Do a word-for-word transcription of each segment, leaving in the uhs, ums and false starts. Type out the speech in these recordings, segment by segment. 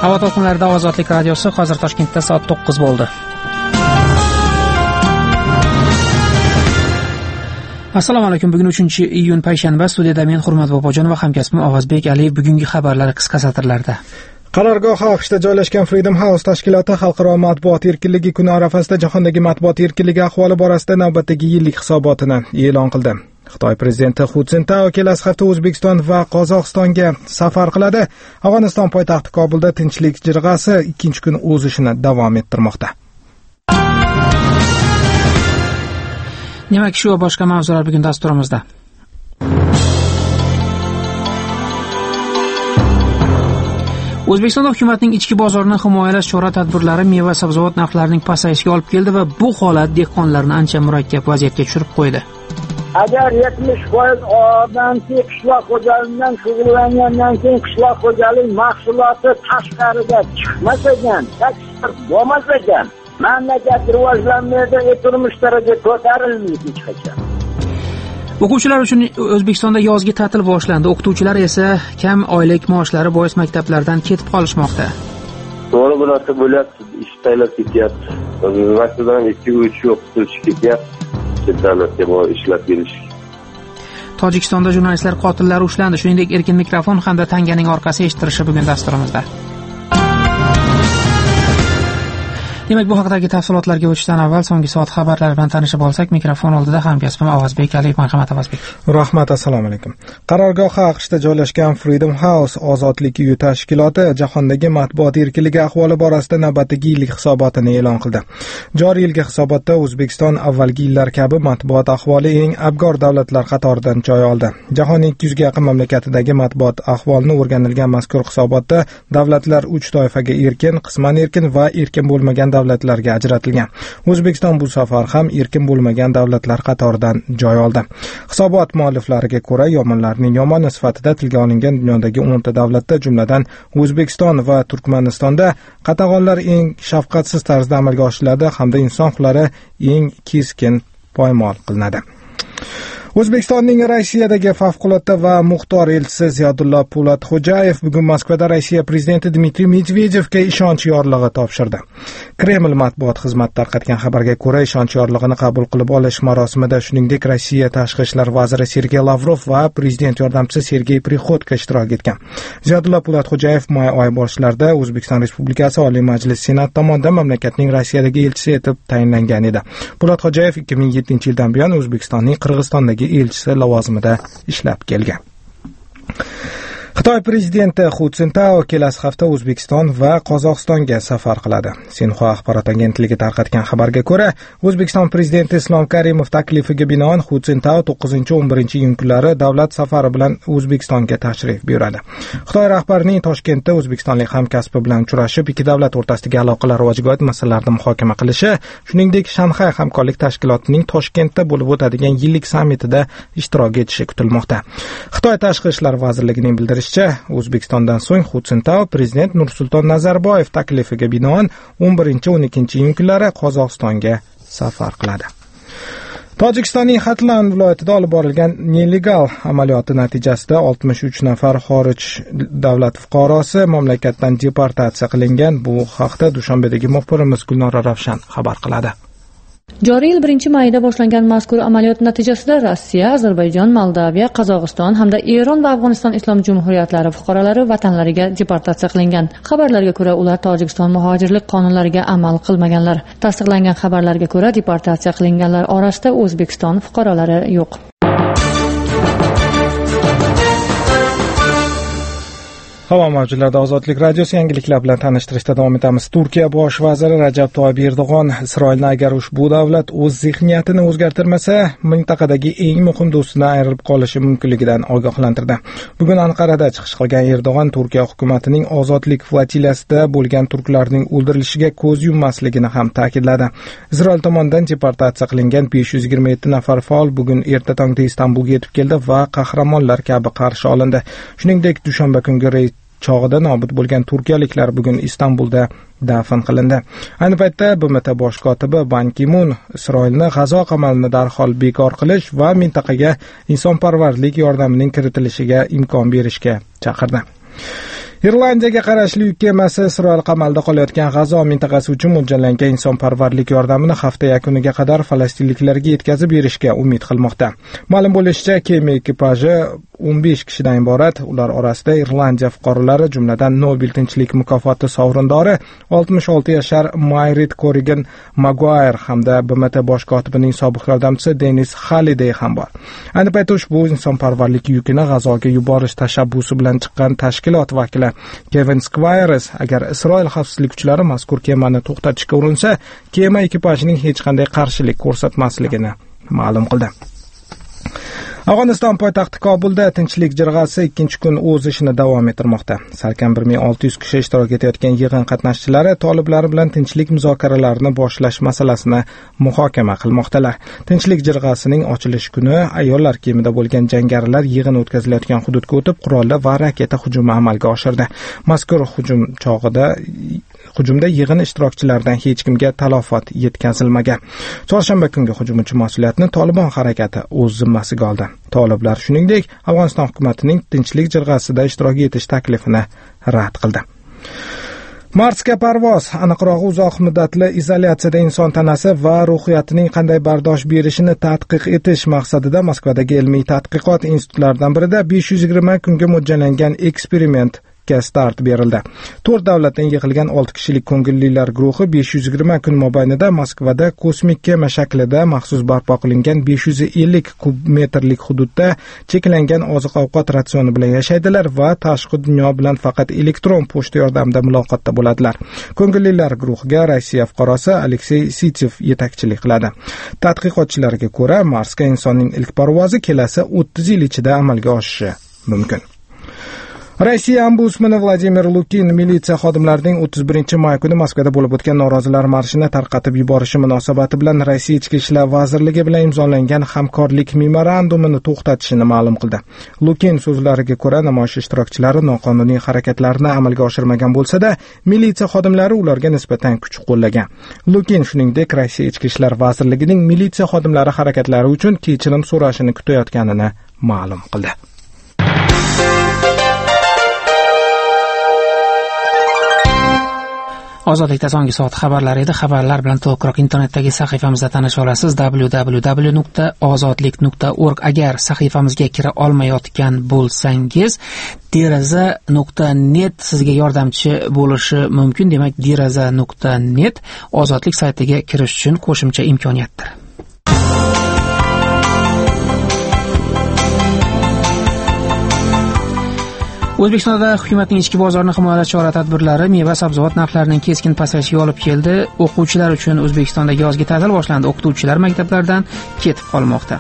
Havo to'lqinlarida Ozodlik radiosi. Hozir Toshkentda soat to'qqiz bo'ldi. Assalomu alaykum. Bugun uchinchi iyun payshanba. Studiyada men Hurmat Bobojon va hamkasbim Ovozbek Ali. Bugungi xabarlar qisqa satrlarda. Qarorgoh AQShda joylashgan Freedom House tashkiloti xalqaro matbuot erkinligi kuni arafasida jahondagi matbuot erkinligi ahvoli borasida navbatdagi yillik hisobotini e'lon qildi. Xitoy prezidenti Xu Jintao kelasi hafta O'zbekiston va Qozog'istonga safar qiladi. Afg'oniston poytaxti Kobulda tinchlik jirg'asi ikkinchi kun o'z ishini davom ettirmoqda. Demak, shu va boshqa mavzular bugun dasturimizda. O'zbekiston hukumatining ichki bozorini himoyalash chora-tadbirlari meva-sabzavot narxlarining pasayishiga olib keldi va bu holat dehqonlarni ancha murakkab vaziyatga tushirib qo'ydi. Agar yetmish foiz odamki qishloq xo'jaligidan shug'ullangandan keyin qishloq xo'jalik mahsuloti tashqariga chiqmas ekan, eksport bo'lmas ekan, mamlakat rivojlanmaydi, turmush darajasi ko'tarilmaydi hech qachon. O'quvchilar uchun O'zbekistonda yozgi ta'til boshlandi. O'qituvchilar esa kam oylik maoshlari bois maktablardan ketib qolishmoqda. To'g'ri bo'lsa bo'lyapti, ish taylab ketyapti. Vaqtidan ikki uch o'qituvchi ketyapti. Davlatga bor ishlab berish. Tojikistonda jurnalistlar qotillari ushlandi. Shuningdek, erkin mikrofon hamda tanganing orqasi eshitilishi bugun dasturimizda. Demak, bu haqdagi tafsilotlarga o'tishdan avval so'nggi soat xabarlari bilan tanishib olsak, mikrofon oldida hamkasbim Ovozbek Ali. Marhamat Ovozbek. Rahmat, assalomu alaykum. Qarorgoh AQShda joylashgan Freedom House Ozodlik uyi tashkiloti jahondagi matbuot erkinligi ahvoli borasida navbatdagi yillik hisobotini e'lon qildi. Joriy yilgi hisobotda O'zbekiston avvalgi yillar kabi matbuot ahvoli eng abgor davlatlar qatoridan joy oldi. Jahonning ikki yuzga yaqin mamlakatidagi matbuot ahvolini o'rganilgan mazkur hisobotda davlatlar uch toifaga erkin, qisman erkin va erkin bo'lmagan davlatlarga ajratilgan. O'zbekiston bu safar ham erkin bo'lmagan davlatlar qatoridan joy oldi. Hisobot mualliflariga ko'ra, yomonlarning yomoni sifatida tilga olingan dunyodagi o'nta davlatda, jumladan O'zbekiston va Turkmanistonda qatag'onlar eng shafqatsiz tarzda amalga oshiriladi hamda inson huquqlari eng keskin poymol qilinadi. O'zbekistonning Rossiyadagi favqulodda va muxtor elchisi Ziyodulla Po'latxo'jayev bugun Moskvada Rossiya prezidenti Dmitriy Medvedevga ishonch yorlig'i topshirdi. Kreml matbuot xizmati tarqatgan xabarga ko'ra, ishonch yorlig'ini qabul qilib olish marosimida shuningdek Rossiya tashqi ishlar vaziri Sergey Lavrov va prezident yordamchisi Sergey Prihodko ishtirok etgan. Ziyodulla Po'latxo'jayev may oyi boshlarida O'zbekiston Respublikasi Oliy Majlis Senat tomonidan mamlakatning Rossiyadagi elchisi etib tayinlangan edi. Po'latxo'jayev ikki ming yettinchi yildan buyon O'zbekistonning Qirg'izistondagi elchisi lavozimida ishlab kelgan. Xitoy prezidenti Xu Jintao kelasi hafta O'zbekiston va Qozog'istonga safar qiladi. Sinxua axborot agentligi tarqatgan xabarga ko'ra, O'zbekiston prezidenti Islom Karimov taklifiga binoan Xu Jintao to'qqizinchi o'n birinchi iyun kunlari davlat safari bilan O'zbekistonga tashrif buyuradi. Xitoy rahbarining Toshkentda o'zbekistonlik hamkasbi bilan uchrashib, ikki davlat o'rtasidagi aloqalar rivojiga oid masalalarni muhokama qilishi, shuningdek Shanxay hamkorlik tashkilotining Toshkentda bo'lib o'tadigan yillik sammitida ishtirok etishi kutilmoqda. Xitoy tashqi ishlar vazirligining bildirishi O'zbekistondan so'ng Xu Jintao prezident Nursulton Nazarboyev taklifiga binoan o'n birinchi o'n ikkinchi iyun kunlari Qozog'istonga safar qiladi. Tojikistonning Xatlan viloyatida olib borilgan nelegal amaliyoti natijasida oltmish uch nafar xorij davlat fuqarosi mamlakatdan deportatsiya qilingan. Bu haqda Dushanbedagi muxbirimiz Gulnora Ravshan xabar qiladi. Joriy yil birinchi mayda boshlangan mazkur amaliyot natijasida Rossiya, Ozarbayjon, Moldaviya, Qozog'iston hamda Eron va Afg'oniston Islom Jumhuriyatlari fuqarolari vatanlariga deportatsiya qilingan. Xabarlarga ko'ra, ular Tojikiston muhojirlik qonunlariga amal qilmaganlar. Tasdiqlangan xabarlarga ko'ra, deportatsiya qilinganlar orasida O'zbekiston fuqarolari yo'q. Havo mavjudlarida Ozodlik radiosi yangiliklar bilan tanishtirishda davom etamiz. Turkiya bosh vaziri Rajab Toyyib Erdo'g'on Isroilni agar ushbu davlat o'z zihniyatini o'zgartirmasa, mintaqadagi eng muhim do'stidan ayrilib qolishi mumkinligidan ogohlantirdi. Bugun Anqarada chiqish qilgan Erdo'g'on Turkiya hukumatining ozodlik flotillasida bo'lgan turklarning o'ldirilishiga ko'z yummasligini ham ta'kidladi. Isroil tomonidan deportatsiya qilingan besh yuz yigirma yetti nafar faol bugun erta tongda Istanbulga yetib keldi va qahramonlar kabi qarshi olindi. Shuningdek, dushanba kungi reys chog'ida nobud bo'lgan turkiyaliklar bugun Istanbulda dafn qilindi. Ayni paytda B M T bosh kotibi Ban Ki-mun Isroilni G'azo qamalini darhol bekor qilish va mintaqaga insonparvarlik yordamining kiritilishiga imkon berishga chaqirdi. Irlandiyaga qarashli yuk kemasi Isroil qamalda qolayotgan G'azo mintaqasi uchun mo'ljallangan insonparvarlik yordamini hafta yakuniga qadar falastinliklarga yetkazib berishga umid qilmoqda. Ma'lum bo'lishicha, kema ekipaji o'n besh kishidan iborat. Ular orasida Irlandiya fuqarolari, jumladan Nobel tinchlik mukofoti sovrindori oltmish olti yashar Mayrit Corrigan Maguire hamda B M T bosh kotibining sobiq yordamchisi Denis Halliday ham bor. Ayni paytda ushbu insonparvarlik yukini G'azoga yuborish tashabbusi bilan chiqqan tashkilot vakili Kevin Squires agar Isroil xavfsizlik kuchlari mazkur kemani to'xtatishga urinsa, kema ekipajining hech qanday qarshilik ko'rsatmasligini ma'lum qildi. Afg'oniston poytaxti Kobulda tinchlik jirg'asi ikkinchi kun o'z ishini davom ettirmoqda. Salkam bir ming olti yuz kishi ishtirok etayotgan yig'in qatnashchilari toliblar bilan tinchlik muzokaralarini boshlash masalasini muhokama qilmoqdalar. Tinchlik jirg'asining ochilish kuni ayollar kiyimida bo'lgan jangarilar yig'in o'tkazilayotgan hududga o'tib, qurolli va raketa hujumi amalga oshirdi. Mazkur hujum chog'ida Hujumda yig'in ishtirokchilaridan hech kimga talafot yetkazilmagan. Chorshanba kungi hujumchi mas'uliyatni Tolibon harakati o'z zimmasiga oldi. Toliblar shuningdek Afg'oniston hukumatining tinchlik jirg'asida ishtirok etish taklifini rad qildi. Marsga parvoz, aniqroq uzoq muddatli izolyatsiyada inson tanasi va ruhiyatining qanday bardosh berishini tadqiq etish maqsadida Moskvadagi ilmiy tadqiqot institutlaridan birida besh yuz yigirma kunga mo'ljallangan eksperiment start berildi. to'rt davlatdan yig'ilgan olti kishilik ko'ngillilar guruhi besh yuz yigirma kun mobaynida Moskvada kosmik kema shaklida maxsus barpo qilingan besh yuz ellik kub metrlik hududda cheklangan oziq-ovqat ratsioni bilan yashaydilar va tashqi dunyo bilan faqat elektron pochta yordamida muloqotda bo'ladilar. Ko'ngillilar guruhiga Rossiya fuqarosi Aleksey Sitsev yetakchilik qiladi. Tadqiqotchilarga ko'ra, Marsga insonning ilk parvozi kelasi o'ttiz yil ichida amalga oshishi mumkin. Rossiya ombudsmani Vladimir Lukin militsiya xodimlarining o'ttiz birinchi may kuni Moskvada bo'lib o'tgan norozilar marshini tarqatib yuborishi munosabati bilan Rossiya Ichki ishlar vazirligi bilan imzolangan hamkorlik memorandumini to'xtatishini ma'lum qildi. Lukin so'zlariga ko'ra, namoyish ishtirokchilari noqonuniy harakatlarni amalga oshirmagan bo'lsa-da, militsiya xodimlari ularga nisbatan kuch qo'llagan. Lukin shuningdek Rossiya Ichki ishlar vazirligining militsiya xodimlari harakatlari uchun kechirim so'rashini kutayotganini ma'lum qildi. Ozodlikda so'nggi soat xabarlari edi. Xabarlar bilan to'liqroq internetdagi sahifamizda tanisha olasiz. w w w nuqta ozodlik nuqta org. Agar sahifamizga kira olmayotgan bo'lsangiz, deraza nuqta net sizga yordamchi bo'lishi mumkin. Demak, deraza nuqta net ozodlik saytiga kirish uchun qo'shimcha imkoniyatdir. O'zbekistonda hukumatning ichki bozorni himoyalash chora-tadbirlari meva-sabzavot narxlarining keskin pasayishiga olib keldi. O'quvchilar uchun O'zbekistonda yozgi ta'til boshlandi. O'qituvchilar maktablardan ketib qolmoqda.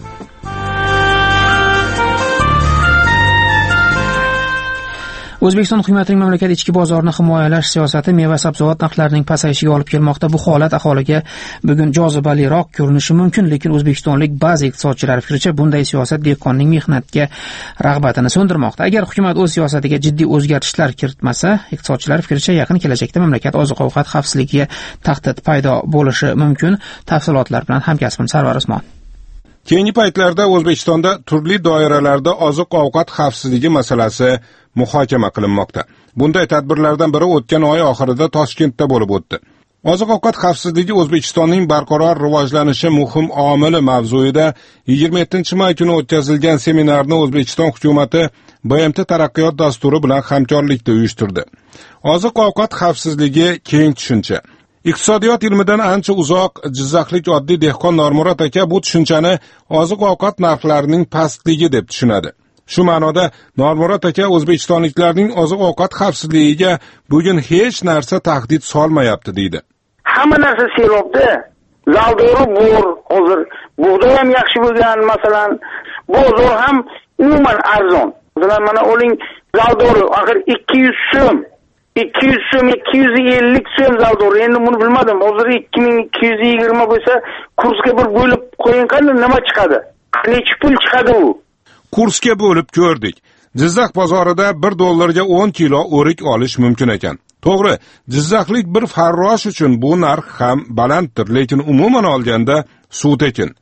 O'zbekiston hukumatining mamlakat ichki bozorni himoyalash siyosati meva-sabzavot narxlarining pasayishiga olib kelmoqda. Bu holat aholiga bugun jozibaliroq ko'rinishi mumkin, lekin o'zbekistonlik ba'zi iqtisodchilar fikricha bunday siyosat dehqonning mehnatga rag'batini so'ndirmoqda. Agar hukumat o'z siyosatiga jiddiy o'zgarishlar kiritmasa, iqtisodchilar fikricha yaqin kelajakda mamlakat oziq-ovqat xavfsizligiga tahdid paydo bo'lishi mumkin. Tafsilotlar bilan hamkasbim Sarvar Usmon. Keyingi paytlarda O'zbekistonda turli doiralarda oziq-ovqat xavfsizligi masalasi muhokama qilinmoqda. Bunday tadbirlardan biri o'tgan oy oxirida Toshkentda bo'lib o'tdi. Oziq-ovqat xavfsizligi O'zbekistonning barqaror rivojlanishi muhim omili mavzuida yigirma yettinchi may kuni o'tkazilgan seminarni O'zbekiston hukumatı B M T taraqqiyot dasturi bilan hamkorlikda uyushtirdi. Oziq-ovqat xavfsizligi keng tushuncha. Iqtisodiyot ilmidan ancha uzoq Jizzaxlik oddiy dehqon Normurod aka bu tushunchani oziq-ovqat narxlarining pastligi deb tushunadi. Shu ma'noda Normurod aka o'zbekistonliklarning oziq-ovqat xavfsizligiga bugun hech narsa tahdid solmayapti deydi. Hamma narsa selobda. Zaldori bor, hozir bug'doy ham yaxshi bo'lgan, masalan, bozor ham umuman arzon. Masalan, mana oling zaldori axir ikki yuz so'm. ikki yuz so'm, ikki yuz ellik so'm zaldori. Endi buni bilmadim. Hozir ikki ming ikki yuz yigirma bo'lsa, kursga bir bo'lib qo'ying, qanday nima chiqadi? Necha pul chiqadi u? Kursga bo'lib ko'rdik. Jizzax bozorida bir dollarga o'n kilo o'rik olish mumkin ekan. To'g'ri, Jizzaxlik bir farrosh uchun bu narx ham balanddir, lekin umuman olganda suv tekin.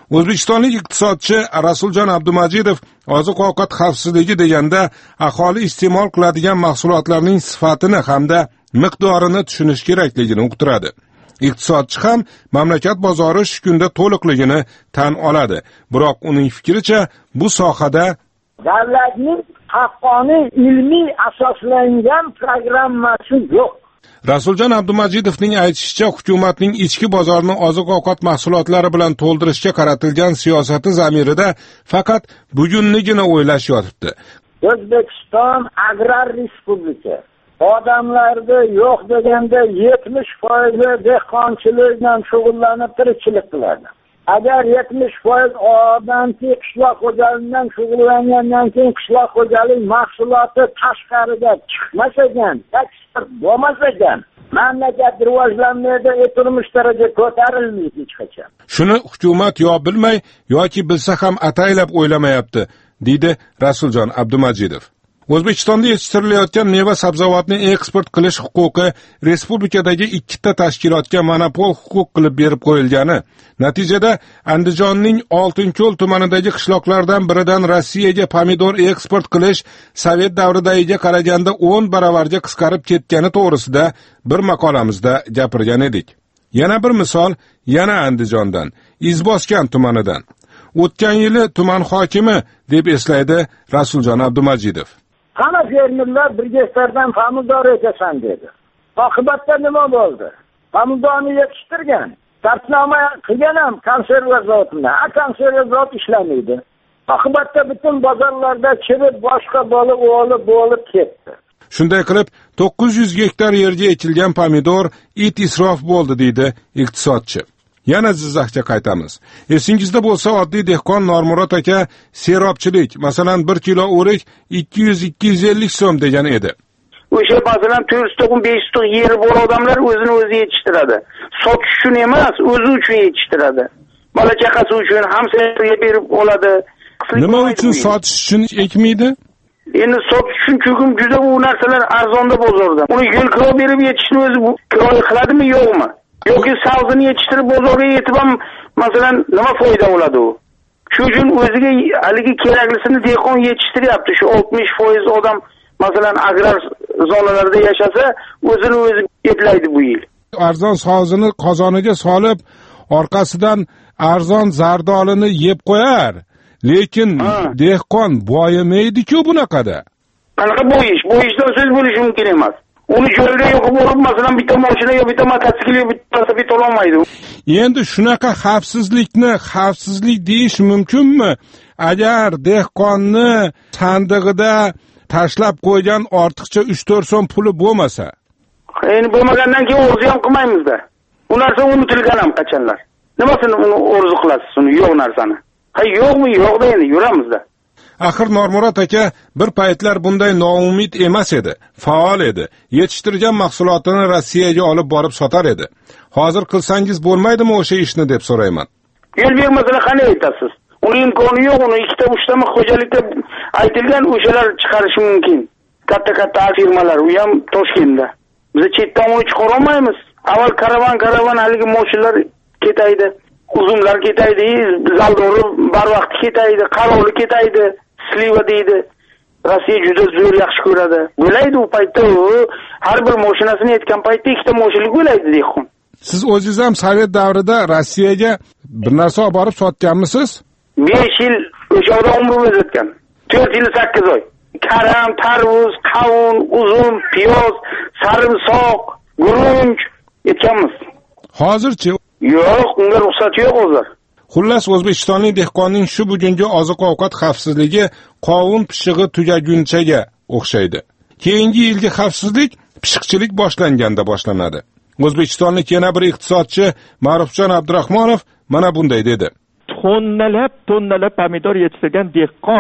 O'zbekistonlik iqtisodchi Rasuljon Abdumajidov oziq-ovqat xavfsizligi deganda aholi iste'mol qiladigan mahsulotlarning sifatini hamda miqdorini tushunish kerakligini uqtiradi. Iqtisodchi ham mamlakat bozori shu kunda to'liqligini tan oladi. Biroq uning fikricha bu sohada davlatning haqqoniy ilmiy asoslangan programmasi yo'q. Rasuljon Abdumajidovning aytishicha, hukumatning ichki bozorni oziq-ovqat mahsulotlari bilan to'ldirishga qaratilgan siyosati zamirida faqat bugungina o'ylash yotibdi. O'zbekiston agrar respublika. Odamlarda yo'q deganda yetmish foiz dehqonchilik bilan shug'ullanib tirikchilik qiladi. Agar yetmish foiz odam qishloq xo'jaligidan shug'ullangandan keyin qishloq xo'jalik mahsuloti tashqariga chiqmas ekan, eksport bo'lmas ekan, mamlakat rivojlanmaydi, turmush darajasi ko'tarilmaydi hech qachon. Shuni hukumat yo bilmay yoki bilsa ham ataylab o'ylamayapti, deydi Rasuljon Abdumajidov. O'zbekistonda yetishtirilayotgan meva sabzavotni eksport qilish huquqi respublikadagi ikkita tashkilotga monopol huquq qilib berib qo'yilgani, natijada Andijonning Oltinko'l tumanidagi qishloqlardan biridan Rossiyaga pomidor eksport qilish Sovet davridagiga qaraganda o'n baravarga qisqarib ketgani to'g'risida bir maqolamizda gapirgan edik. Yana bir misol, yana Andijondan, Izboskan tumanidan. O'tgan yili tuman hokimi deb eslaydi Rasuljon Abdumajidov. Qana fermerlar bir gektardan pomidor ekasan dedi. Oqibatda nima bo'ldi? Pomidorni yetishtirgan, tartnoma qilgan ham konserva zavodida, a konserva zavod ishlamaydi. Oqibatda butun bozorlarda chirib boshqa bo'lib, o'lib, bo'lib ketdi. Shunday qilib, to'qqiz yuz gektar yerga ekilgan pomidor it isrof bo'ldi, deydi iqtisodchi. Yana Jizzaxga qaytamiz. Esingizda bo'lsa, oddiy dehqon Normurod aka serobchilik, masalan, bir kilo o'rik ikki yuz ikki yuz ellik so'm degan edi. O'sha masalan to'rt yuz to'qson besh yuz yer bor odamlar o'zini o'zi yetishtiradi. Sotish uchun emas, o'zi uchun yetishtiradi. Bola chaqasi uchun hamsoyaga berib oladi. Nima uchun sotish uchun ekmaydi? Endi sotish uchun chunki juda u narsalar arzonda bozorda. Uni yo'l kiro berib yetishni o'zi kiroya qiladimi, yo'qmi? Yoki savzini yetishtirib bozorga yetib ham masalan nima foyda bo'ladi u? Shu uchun o'ziga haligi keraklisini dehqon yetishtiryapti. Shu oltmish foiz odam masalan agrar zonalarda yashasa, o'zini o'zi eplaydi bu yil. Arzon savzini qozoniga solib, orqasidan arzon zardolini yeb qo'yar. Lekin dehqon boyamaydi-ku bunaqada. Qanaqa bo'yish? Bo'yishdan so'z bo'lishi mumkin emas. Uni joyga yo'qib olib, masalan, bitta mashina yo bitta mototsikl yo bitta velosiped ololmaydi. Endi shunaqa xavfsizlikni xavfsizlik deyish mumkinmi? Agar dehqonni sandig'ida tashlab qo'ygan ortiqcha uch to'rt so'm puli bo'lmasa. Endi bo'lmagandan keyin o'zi ham qilmaymiz-da. Bu narsa unutilgan ham qachonlar. Nimasini uni o'rzu qilasiz, uni yo'q narsani? Ha, yo'qmi, yo'qda endi yuramizda. Axir Normurod aka bir paytlar bunday noumid emas edi, faol edi. Yetishtirgan mahsulotini Rossiyaga olib borib sotar edi. Hozir qilsangiz bo'lmaydimi o'sha ishni deb so'rayman. Yo'l bermasini qanday aytasiz? Uning imkoni yo'q, uni ikkita uchta xo'jalikda aytilgan o'shalar chiqarishi mumkin. Katta-katta firmalar, u ham Toshkentda. Biz chetdan uni chiqara olmaymiz. Avval karavan-karavan haligi mashinalar ketaydi, uzumlar ketaydi, zaldori barvaqt ketaydi, qarovli ketaydi. Sliva deydi. Rossiya juda zo'r yaxshi ko'radi. Bo'laydi u paytda u har bir mashinasini yetgan paytda ikkita mashina bo'laydi dehqon. Siz o'zingiz ham Sovet davrida Rossiyaga bir narsa olib borib sotganmisiz? besh yil o'sha yerda umrim o'tgan. to'rt yil sakkiz oy. Karam, tarvuz, qavun, uzum, piyoz, sarimsoq, gurunch yetganmiz. Hozirchi? Yo'q, unga ruxsat yo'q hozir. Xullas, O'zbekistonlik dehqonning shu bugungi oziq-ovqat xavfsizligi qovun pishig'i tugagunchaga o'xshaydi. Keyingi yilgi xavfsizlik pishiqchilik boshlanganda boshlanadi. O'zbekistonlik yana bir iqtisodchi Ma'rufjon Abdurahmonov mana bunday dedi. Tonnalab, tonnalab pomidor yetishtirgan dehqon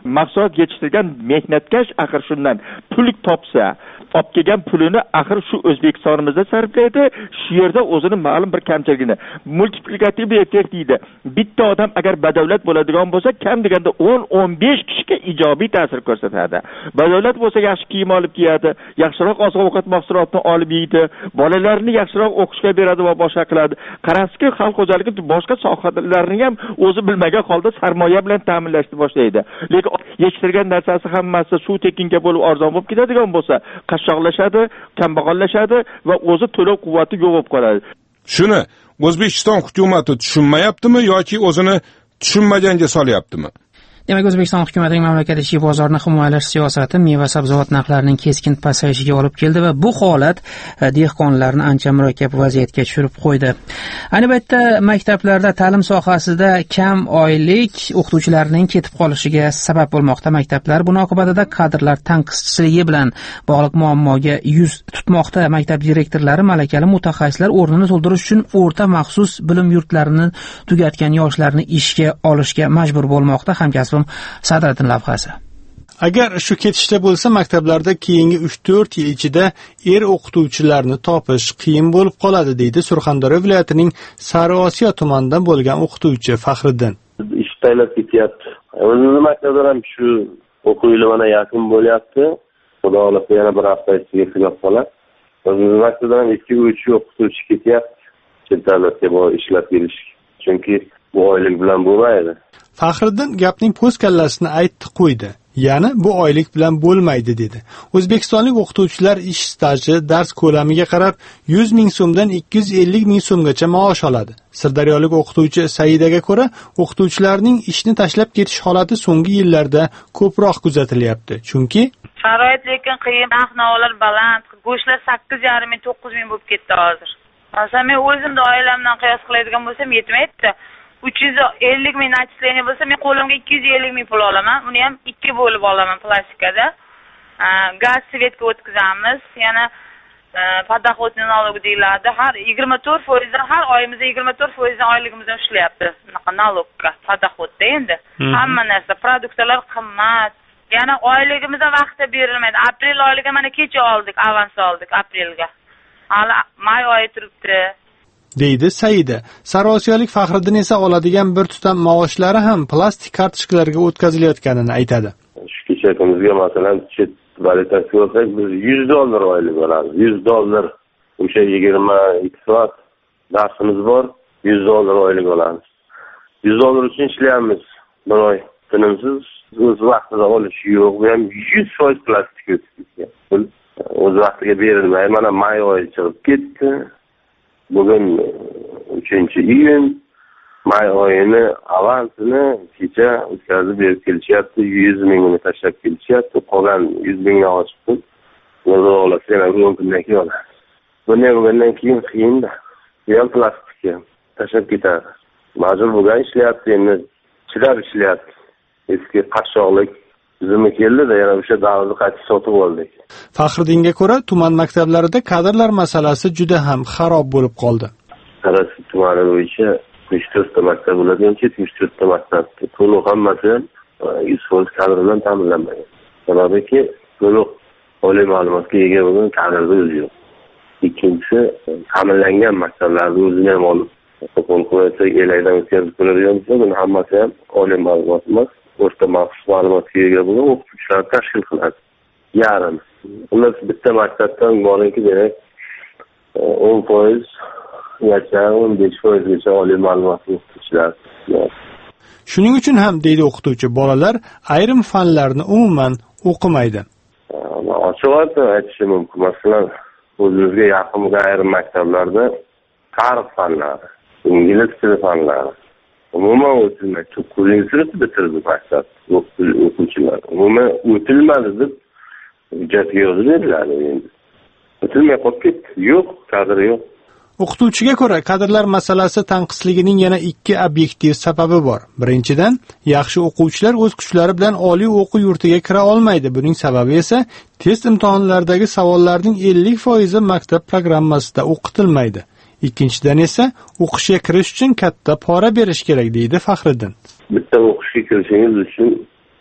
mahsulot yetishtirgan mehnatkash axir shundan pul topsa, olib kelgan pulini axir shu O'zbekistonimizda sarflaydi, shu yerda o'zini ma'lum bir kamchiligini multiplikativ effekt deydi. Bitta odam agar badavlat bo'ladigan bo'lsa, kam deganda o'n o'n besh kishiga ijobiy ta'sir ko'rsatadi. Badavlat bo'lsa yaxshi kiyim olib kiyadi, yaxshiroq oziq-ovqat mahsulotini olib yeydi, bolalarini yaxshiroq o'qishga beradi va boshqa qiladi. Qarasizki, xalq xo'jaligi boshqa sohalarni ham o'zi bilmagan holda sarmoya bilan ta'minlashni boshlaydi. Lekin yetishtirgan narsasi hammasi suv tekinga bo'lib arzon bo'lib ketadigan bo'lsa, qashshoqlashadi, kambag'allashadi va o'zi to'lov quvvati yo'q bo'lib qoladi. Shuni O'zbekiston hukumati tushunmayaptimi yoki o'zini tushunmaganga solyaptimi? Demak, O'zbekiston hukumatining mamlakat ichki bozorini himoyalash siyosati meva-sabzavot narxlarining keskin pasayishiga olib keldi va bu holat dehqonlarni ancha murakkab vaziyatga tushirib qo'ydi. Ayni paytda maktablarda ta'lim sohasida kam oylik o'qituvchilarning ketib qolishiga sabab bo'lmoqda. Maktablar buning oqibatida kadrlar tanqisligi bilan bog'liq muammoga yuz tutmoqda. Maktab direktorlari malakali mutaxassislar o'rnini to'ldirish uchun o'rta maxsus bilim yurtlarini tugatgan yoshlarni ishga olishga majbur bo'lmoqda. Hamkasb Sadratning lavhasi. Agar shu ketishda bo'lsa, maktablarda keyingi uch to'rt yil ichida er o'qituvchilarni topish qiyin bo'lib qoladi, deydi Surxondaryo viloyatining Sariosiyo tumanidan bo'lgan o'qituvchi Faxriddin. Ish taylab ketyapti. O'zimiz maktabda ham shu o'quv yili mana yaqin bo'lyapti. Xudo xolasa yana bir hafta ichiga tugab qoladi. O'zimiz maktabda ham ikki uch o'qituvchi ketyapti. Chet davlatga borib ishlab kelish. Chunki bu oylik bilan bo'lmaydi. Faxriddin gapning po'st kallasini aytdi qo'ydi. Ya'ni bu oylik bilan bo'lmaydi dedi. O'zbekistonlik o'qituvchilar ish staji, dars ko'lamiga qarab yuz ming so'mdan ikki yuz ellik ming so'mgacha maosh oladi. Sirdaryolik o'qituvchi Saidaga ko'ra, o'qituvchilarning ishni tashlab ketish holati so'nggi yillarda ko'proq kuzatilyapti. Chunki sharoit lekin qiyin, narx-navolar baland, go'shtlar sakkiz yarim ming to'qqiz ming bo'lib ketdi hozir. Masalan, men o'zimni oilamdan qiyos qiladigan bo'lsam yetmaydi. uch yuz ellik ming nachисление bo'lsa, men qo'limga ikki yuz ellik ming pul olaman. Uni ham ikki bo'lib olaman plastikada. Gaz svetga o'tkazamiz. Yana podaxotni налог deyiladi. Har yigirma to'rt foiz dan har oyimizda yigirma to'rt foiz dan oyligimizdan ushlayapti. Bunaqa налогga, podaxotda endi. Hamma narsa, produktlar qimmat. Yana oyligimizda vaqtda berilmaydi. Aprel oyiga mana kecha oldik, avans oldik aprelga. Hali may oyi turibdi. deydi Saida. Sariosiyolik Faxriddin esa oladigan bir tutam maoshlari ham plastik kartochkalarga o'tkazilayotganini aytadi. Shu kechatimizga masalan chet valyutasi olsak, biz yuz dollar oylik olamiz. yuz dollar o'sha yigirma ikki soat darsimiz bor, yuz dollar oylik olamiz. yuz dollar uchun ishlayapmiz bir oy tinimsiz. O'z vaqtida olish yo'q, bu ham yuz foiz plastik o'tib pul o'z vaqtiga berilmaydi. Mana may oyi chiqib ketdi. Bugun uchinchi iyun, may oyini avansini kecha o'tkazib berib kelishyapti, yuz mingni tashlab kelishyapti, qolgan yuz mingni ochib pul. O'zi olsa yana o'n kundan keyin oladi. Bunday bo'lgandan keyin qiyinda. Bu ham plastikka tashlab ketadi. Majbur bo'lgan ishlayapti, endi chidab ishlayapti. Eski qashshoqlik tizimi keldi-da, yana o'sha davrni qayta sotib oldik. Faxriddinga ko'ra, tuman maktablarida kadrlar masalasi juda ham xarob bo'lib qoldi. Qarasi tumani bo'yicha uch to'rtta maktab bo'ladigan, uch to'rtta maktabda to'liq hammasi yuz foiz kadr bilan ta'minlanmagan. Sababiki to'liq oliy ma'lumotga ega bo'lgan kadrlar o'zi yo'q. Ikkinchisi, ta'minlangan maktablarni o'zini ham olib qo'l qo'ysak, elaydan o'tkazib qo'yadigan bo'lsa, buni hammasi ham oliy ma'lumot emas, o'rta maxsus ma'lumotga ega bo'lgan o'qituvchilar tashkil qiladi. Yarim. Ular bitta maktabdan borinki demak o'n foiz yoki o'n besh foizgacha oliy ma'lumotli o'qituvchilar. Shuning uchun ham deydi o'qituvchi, bolalar ayrim fanlarni umuman o'qimaydi. Ochiq aytishim mumkin. Masalan, o'zimizga yaqin bo'lgan ayrim maktablarda tarix fanlari, ingliz tili fanlari umuman o'tilmaydi. to'qqizinchi sinfni bitirdi maktab o'quvchilar. Umuman o'tilmadi deb hujjatga yozib beriladi endi. O'tilmay qolib ketdi. Yo'q, kadr yo'q. O'qituvchiga ko'ra, kadrlar masalasi tanqisligining yana ikki obyektiv sababi bor. Birinchidan, yaxshi o'quvchilar o'z kuchlari bilan oliy o'quv yurtiga kira olmaydi. Buning sababi esa test imtihonlaridagi savollarning ellik foizi maktab programmasida o'qitilmaydi. Ikkinchidan esa o'qishga kirish uchun katta pora berish kerak, deydi Faxriddin. Bitta o'qishga kirishingiz uchun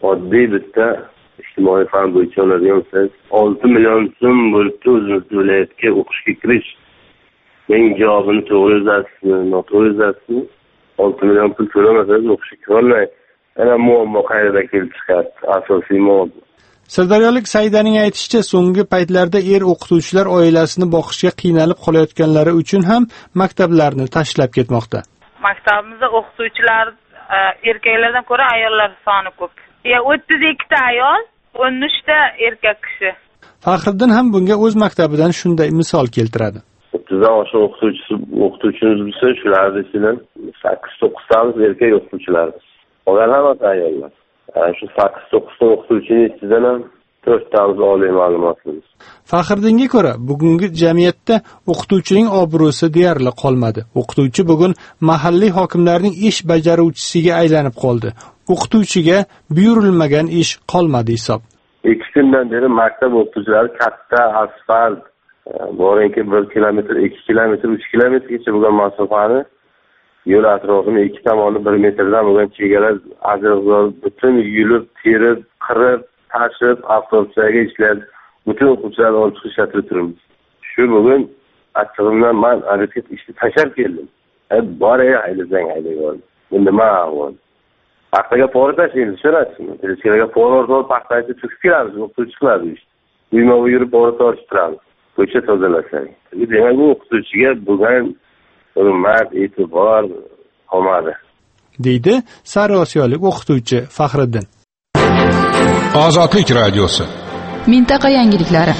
oddiy bitta ijtimoiy fan bo'yicha oladigan bo'lsangiz olti million so'm bo'libdi o'zimiz viloyatga o'qishga kirish. Men javobini to'g'ri yozasizmi, noto'g'ri yozasizmi? olti million pul to'lamasangiz o'qishga kirolmaysiz. Ana muammo qayerda kelib chiqadi? Asosiy muammo. Sirdaryolik Saidaning aytishicha, so'nggi paytlarda er o'qituvchilar oilasini boqishga qiynalib qolayotganlari uchun ham maktablarni tashlab ketmoqda. Maktabimizda o'qituvchilar erkaklardan ko'ra ayollar soni ko'p. Ya o'ttiz ikkita ayol, o'n uchta erkak kishi. Faxriddin ham bunga o'z maktabidan shunday misol keltiradi. o'ttizdan oshiq o'qituvchisi o'qituvchimiz bo'lsa, shularning ichidan sakkiz to'qqiztamiz erkak o'qituvchilarmiz. Qolgan hammasi ayollar. Shu sakkiz to'qqizta o'qituvchining ichidan ham to'rttamiz oliy ma'lumotlimiz. Faxriddinga ko'ra, bugungi jamiyatda o'qituvchining obro'si deyarli qolmadi. O'qituvchi bugun mahalliy hokimlarning ish bajaruvchisiga aylanib qoldi. O'qituvchiga buyurilmagan ish qolmadi hisob. ikki kundan beri maktab o'qituvchilari katta asfalt borinki bir kilometr, ikki kilometr, uch kilometrgacha bo'lgan masofani yo'l atrofini ikki tomoni bir metrdan bo'lgan chegalar ajriqlar butun yulib, terib, qirib, tashib, avtobuslarga ishlar, butun o'quvchilarni olib chiqishga turibmiz. Shu bugun achchig'imdan men harakatga ishni tashlab keldim. Hep boray haydasang haydagan. Bunda nima ahvol? Paxtaga pora tashlaymiz, so'rasizmi? Tirishkalarga pora orqali paxtaga chiqib kelamiz, o'qituvchi qiladi ish. Uyma-uy yurib pora tortib turamiz. Ko'cha tozalasak. Demak, bu o'qituvchiga bo'lgan hurmat, e'tibor qolmadi, deydi Sariosiyolik o'qituvchi Faxriddin. Ozodlik radiosi. Mintaqa yangiliklari.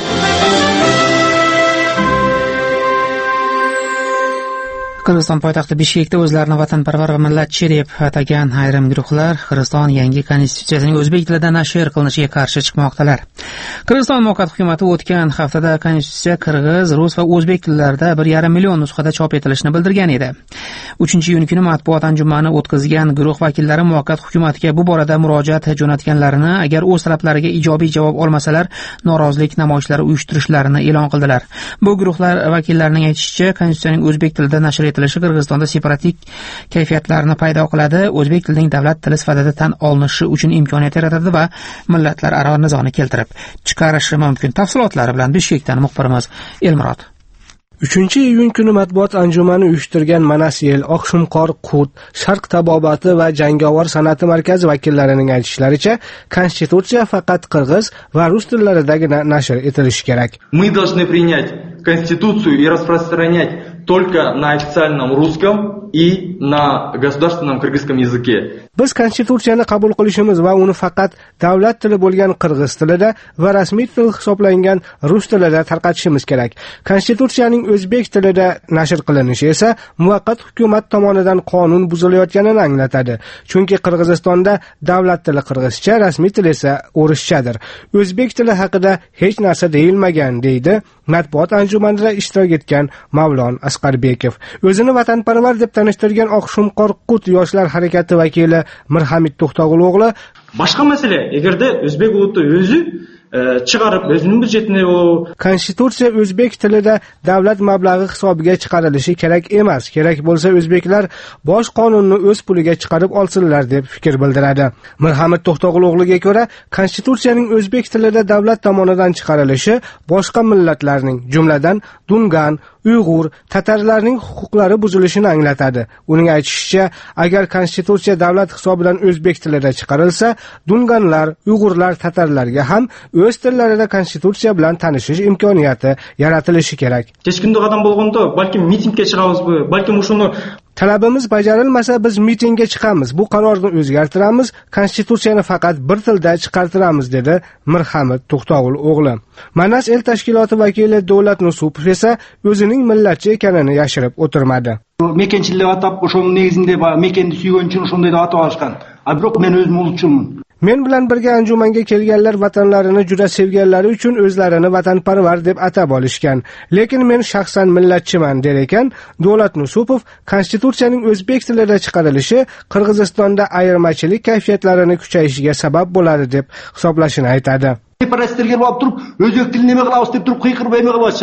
Qirg'iziston poytaxti Bishkekda o'zlarini vatanparvar va millatchi deb atagan ayrim guruhlar Qirg'iziston yangi konstitutsiyasining o'zbek tilida nashr qilinishiga qarshi chiqmoqdalar. Qirg'iziston muvaqqat hukumati o'tgan haftada konstitutsiya qirg'iz, rus va o'zbek tillarida bir yarim million nusxada chop etilishini bildirgan edi. uchinchi iyun kuni matbuot anjumani o'tkazgan guruh vakillari muvaqqat hukumatga bu borada murojaat jo'natganlarini, agar o'z talablariga ijobiy javob olmasalar, norozilik namoyishlari uyushtirishlarini e'lon qildilar. Bu guruhlar vakillarining aytishicha, konstitutsiyaning o'zbek tilida nashr etilishi Qirg'izistonda separatik kayfiyatlarni paydo qiladi, o'zbek tilining davlat tili sifatida tan olinishi uchun imkoniyat yaratadi va millatlararo nizoni keltirib chiqarishi mumkin. Tafsilotlari bilan Bishkekdan muxbirimiz Elmurod. uchinchi iyun kuni matbuot anjumani uyushtirgan Manasiyel, Oqshumqor, Qut, Sharq tabobati va jangovar san'ati markazi vakillarining aytishlaricha, konstitutsiya faqat qirg'iz va rus tillaridagina nashr etilishi kerak. Мы должны принять конституцию и распространять только на официальном русском и на государственном кыргызском языке. Biz konstitutsiyani qabul qilishimiz va uni faqat davlat tili bo'lgan qirg'iz tilida va rasmiy til hisoblangan rus tilida tarqatishimiz kerak. Konstitutsiyaning o'zbek tilida nashr qilinishi esa muvaqqat hukumat tomonidan qonun buzilayotganini anglatadi. Chunki Qirg'izistonda davlat tili qirg'izcha, rasmiy til esa o'rischadir. O'zbek tili haqida hech narsa deyilmagan, deydi matbuot anjumanida ishtirok etgan Mavlon Asqarbekov. O'zini vatanparvar deb tanishtirgan Oqshumqor Qut yoshlar harakati vakili Mirhamid To'xtag'ul o'g'li, boshqa masala, agarda o'zbek o'ti o'zi chiqarib o'zining byudjetini o konstitutsiya o'zbek tilida davlat mablag'i hisobiga chiqarilishi kerak emas. Kerak bo'lsa o'zbeklar bosh qonunni o'z puliga chiqarib olsinlar deb fikr bildiradi. Mirhamid To'xtag'ul o'g'liga ko'ra, konstitutsiyaning o'zbek tilida davlat tomonidan chiqarilishi boshqa millatlarning, jumladan Dungan, Uyg'ur, tatarlarning huquqlari buzilishini anglatadi. Uning aytishicha, agar konstitutsiya davlat hisobidan o'zbek tilida chiqarilsa, Dunganlar, Uyg'urlar, tatarlarga ham o'z tillarida konstitutsiya bilan tanishish imkoniyati yaratilishi kerak. Kech kunda odam bo'lganda, balki mitingga chiqamiz, balki shuni talabimiz bajarilmasa biz mitingga chiqamiz, bu qarorni o'zgartiramiz, konstitutsiyani faqat bir tilda chiqartiramiz, dedi Mirhamid To'xtag'ul o'g'li. Manas el tashkiloti vakili Davlat Nusupov esa o'zining millatchi ekanini yashirib o'tirmadi. Mekenchilik atab, o'shoning negizinde mekenni suygan uchun shunday deb atab olishgan. A biroq men o'zim ulchimman. Men bilan birga anjumanga kelganlar vatanlarini juda sevganlari uchun o'zlarini vatanparvar deb atab olishgan. Lekin men shaxsan millatchiman, der ekan Davlat Nusupov. Konstitutsiyaning o'zbek tilida chiqarilishi Qirg'izistonda ayirmachilik kayfiyatlarini kuchayishiga sabab bo'ladi deb hisoblashini aytadi. Separatistlarga borib turib, o'zbek tilini nima qilamiz deb turib qiyqirib nima qilyapti.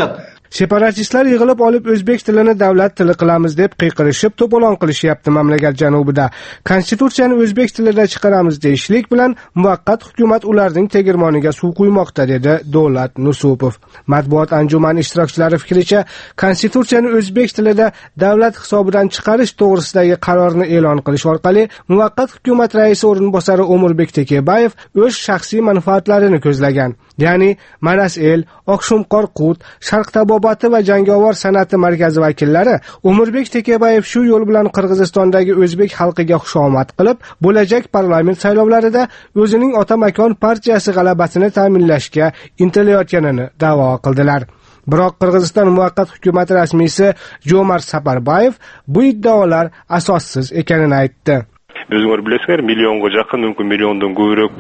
Separatistlar yig'ilib olib o'zbek tilini davlat tili qilamiz deb qiyqirishib, to'polon qilishyapti mamlakat janubida. Konstitutsiyani o'zbek tilida chiqaramiz deyishlik bilan muvaqqat hukumat ularning tegirmoniga suv quymoqda, dedi Davlat Nusupov. Matbuot anjumani ishtirokchilari fikricha, konstitutsiyani o'zbek tilida davlat hisobidan chiqarish to'g'risidagi qarorni e'lon qilish orqali muvaqqat hukumat raisi o'rinbosari O'murbek Tekebayev o'z shaxsiy manfaatlarini ko'zlagan. Ya'ni Manas el, Oqshumqor Qut, Sharq tabobati va jangovar san'ati markazi vakillari O'murbek Tekebayev shu yo'l bilan Qirg'izistondagi o'zbek xalqiga xushomad qilib, bo'lajak parlament saylovlarida o'zining otamakon partiyasi g'alabasini ta'minlashga intilayotganini da'vo qildilar. Biroq Qirg'iziston muvaqqat hukumati rasmiysi Jo'mart Saparbayev bu iddaolar asossiz ekanini aytdi. O'zinglar bilasizlar, millionga yaqin, mumkin milliondan ko'proq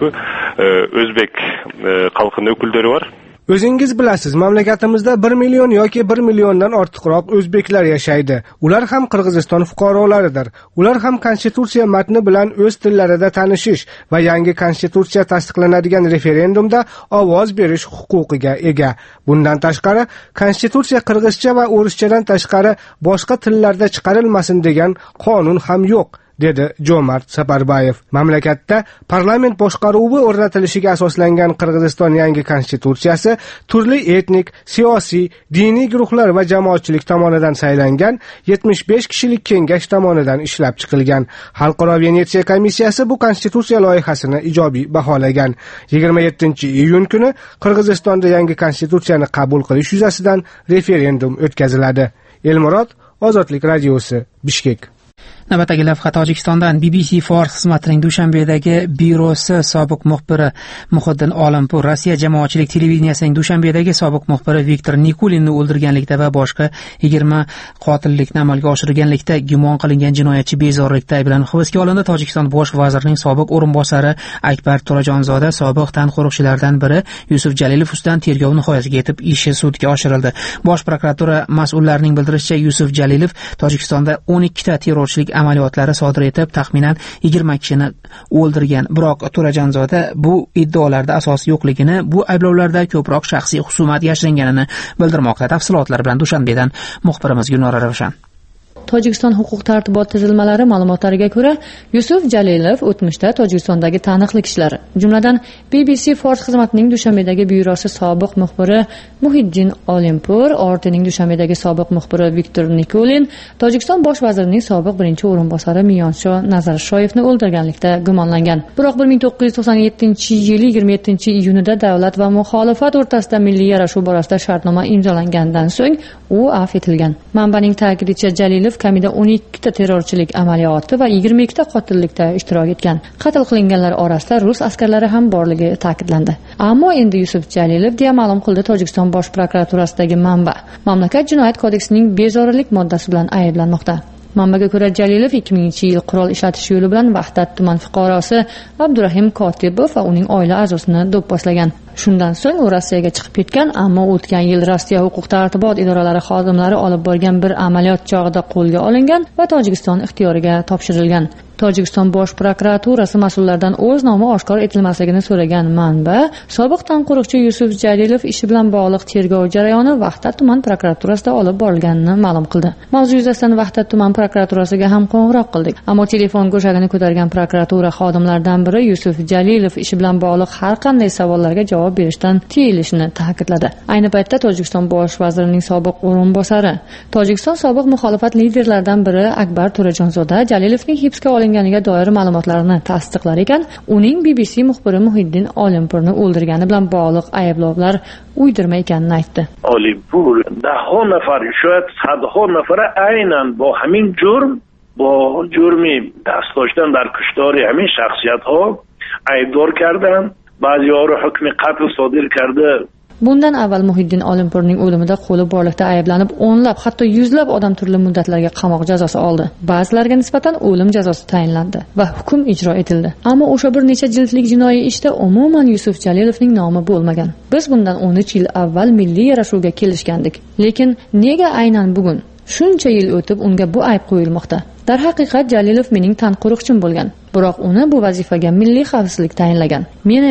o'zbek xalqining vakillari bor. O'zingiz bilasiz, mamlakatimizda bir million yoki bir milliondan ortiqroq o'zbeklar yashaydi. Ular ham Qirg'iziston fuqarolaridir. Ular ham konstitutsiya matni bilan o'z tillarida tanishish va yangi konstitutsiya tasdiqlanadigan referendumda ovoz berish huquqiga ega. Bundan tashqari, konstitutsiya qirg'izcha va o'rischadan tashqari boshqa tillarda chiqarilmasin degan qonun ham yo'q, dedi Jo'mart Saparbayev. Mamlakatda parlament boshqaruvi o'rnatilishiga asoslangan Qirg'iziston yangi konstitutsiyasi turli etnik, siyosiy, diniy guruhlar va jamoatchilik tomonidan saylangan yetmish besh kishilik kengash tomonidan ishlab chiqilgan. Xalqaro Venetsiya komissiyasi bu konstitutsiya loyihasini ijobiy baholagan. yigirma yettinchi iyun kuni Qirg'izistonda yangi konstitutsiyani qabul qilish yuzasidan referendum o'tkaziladi. Elmurod, Ozodlik radiosi, Bishkek. Navbatdagi lavha Tojikistondan. B B C Fors xizmatining Dushanbedagi byurosi sobiq muxbiri Muhiddin Olimpur Rossiya jamoatchilik televideniyasining Dushanbedagi sobiq muxbiri Viktor Nikulinni o'ldirganlikda va boshqa yigirma qotillikni amalga oshirganlikda gumon qilingan jinoyatchi bezorilikda ayblanib hibsga olindi. Tojikiston bosh vazirining sobiq o'rinbosari Akbar To'lajonzoda sobiq tan qo'riqchilardan biri Yusuf Jalilov ustidan tergov nihoyasiga yetib, ishi sudga oshirildi. Bosh prokuratura mas'ullarining bildirishicha, Yusuf Jalilov Tojikistonda o'n ikkita terrorchilik amaliyotlari sodir etib, taxminan yigirma kishini o'ldirgan. Biroq To'lajonzoda bu iddaolarda asos yo'qligini, bu ayblovlarda ko'proq shaxsiy husumat yashiringanini bildirmoqda. Tafsilotlar bilan Dushanbedan muxbirimiz Gulnora Ravshan. Tojikiston huquq tartibot tuzilmalari ma'lumotlariga ko'ra, Yusuf Jalilov o'tmishda Tojikistondagi taniqli kishilar, jumladan B B C Fors xizmatining Dushanbedagi byurosi sobiq muxbiri Muhiddin Olimpur, O R T'ning Dushanbedagi sobiq muxbiri Viktor Nikulin, Tojikiston bosh vazirining sobiq birinchi o'rinbosari Miyonsho Nazarshoyevni o'ldirganlikda gumonlangan. Biroq bir ming to'qqiz yuz to'qson yettinchi yil yigirma yettinchi iyunida davlat va muxolifat o'rtasida milliy yarashuv borasida shartnoma imzolangandan so'ng u afv etilgan. Manbaning ta'kidlashicha, Jalilov kamida o'n ikkita terrorchilik amaliyoti va yigirma ikkita qotillikda ishtirok etgan. Qatl qilinganlar orasida rus askarlari ham borligi ta'kidlandi. Ammo endi Yusuf Jalilov deya ma'lum qildi Tojikiston bosh prokuraturasidagi manba. Mamlakat jinoyat kodeksining bezorilik moddasi bilan ayblanmoqda. Manbaga ko'ra, Jalilov ikki minginchi yil qurol ishlatish yo'li bilan Vahdat tuman fuqarosi Abdurahim Kotibov va uning oila a'zosini do'pposlagan. Shundan so'ng u Rossiyaga chiqib ketgan, ammo o'tgan yil Rossiya huquq tartibot idoralari xodimlari olib borgan bir amaliyot chog'ida qo'lga olingan va Tojikiston ixtiyoriga topshirilgan. Tojikiston bosh prokuraturasi mas'ullardan o'z nomi oshkor etilmasligini so'ragan manba, sobiq tanqo'riqchi Yusuf Jalilov ishi bilan bog'liq tergov jarayoni Vahdat tuman prokuraturasida olib borilganini ma'lum qildi. Mavzu yuzasidan Vahdat tuman prokuraturasiga ham qo'ng'iroq qildik, ammo telefon go'shagini ko'targan prokuratura xodimlaridan biri Yusuf Jalilov ishi bilan bog'liq har qanday savollarga javob berishdan tiyilishini ta'kidladi. Ayni paytda Tojikiston bosh vazirining sobiq o'rinbosari, Tojikiston sobiq muxolifat liderlaridan biri Akbar To'lajonzoda Jalilovning hibsga olinganiga doir ma'lumotlarni tasdiqlar ekan, uning B B C muxbiri Muhiddin Olimpurni o'ldirgani bilan bog'liq ayblovlar uydirma ekanini aytdi. Olimpur daha nafar, şayet sadha nafar aynan bu همین جرم با جرمی دست داشتن در کشتار همین شخصیت ها aybdor کردن. بعضی‌ها رو حکم قتل صادر کرده. Bundan avval Muhiddin Olimpurning o'limida qo'li borlikda ayblanib, o'nlab, hatto yuzlab odam turli muddatlarga qamoq jazosi oldi. Ba'zilariga nisbatan o'lim jazosi tayinlandi va hukm ijro etildi. Ammo o'sha bir necha jildlik jinoiy ishda umuman Yusuf Jalilovning nomi bo'lmagan. Biz bundan o'n uch yil avval milliy yarashuvga kelishgandik. Lekin nega aynan bugun, shuncha yil o'tib unga bu ayb qo'yilmoqda? Darhaqiqat Jalilov mening tanqo'riqchim bo'lgan. Biroq uni bu vazifaga milliy xavfsizlik tayinlagan. Men emas.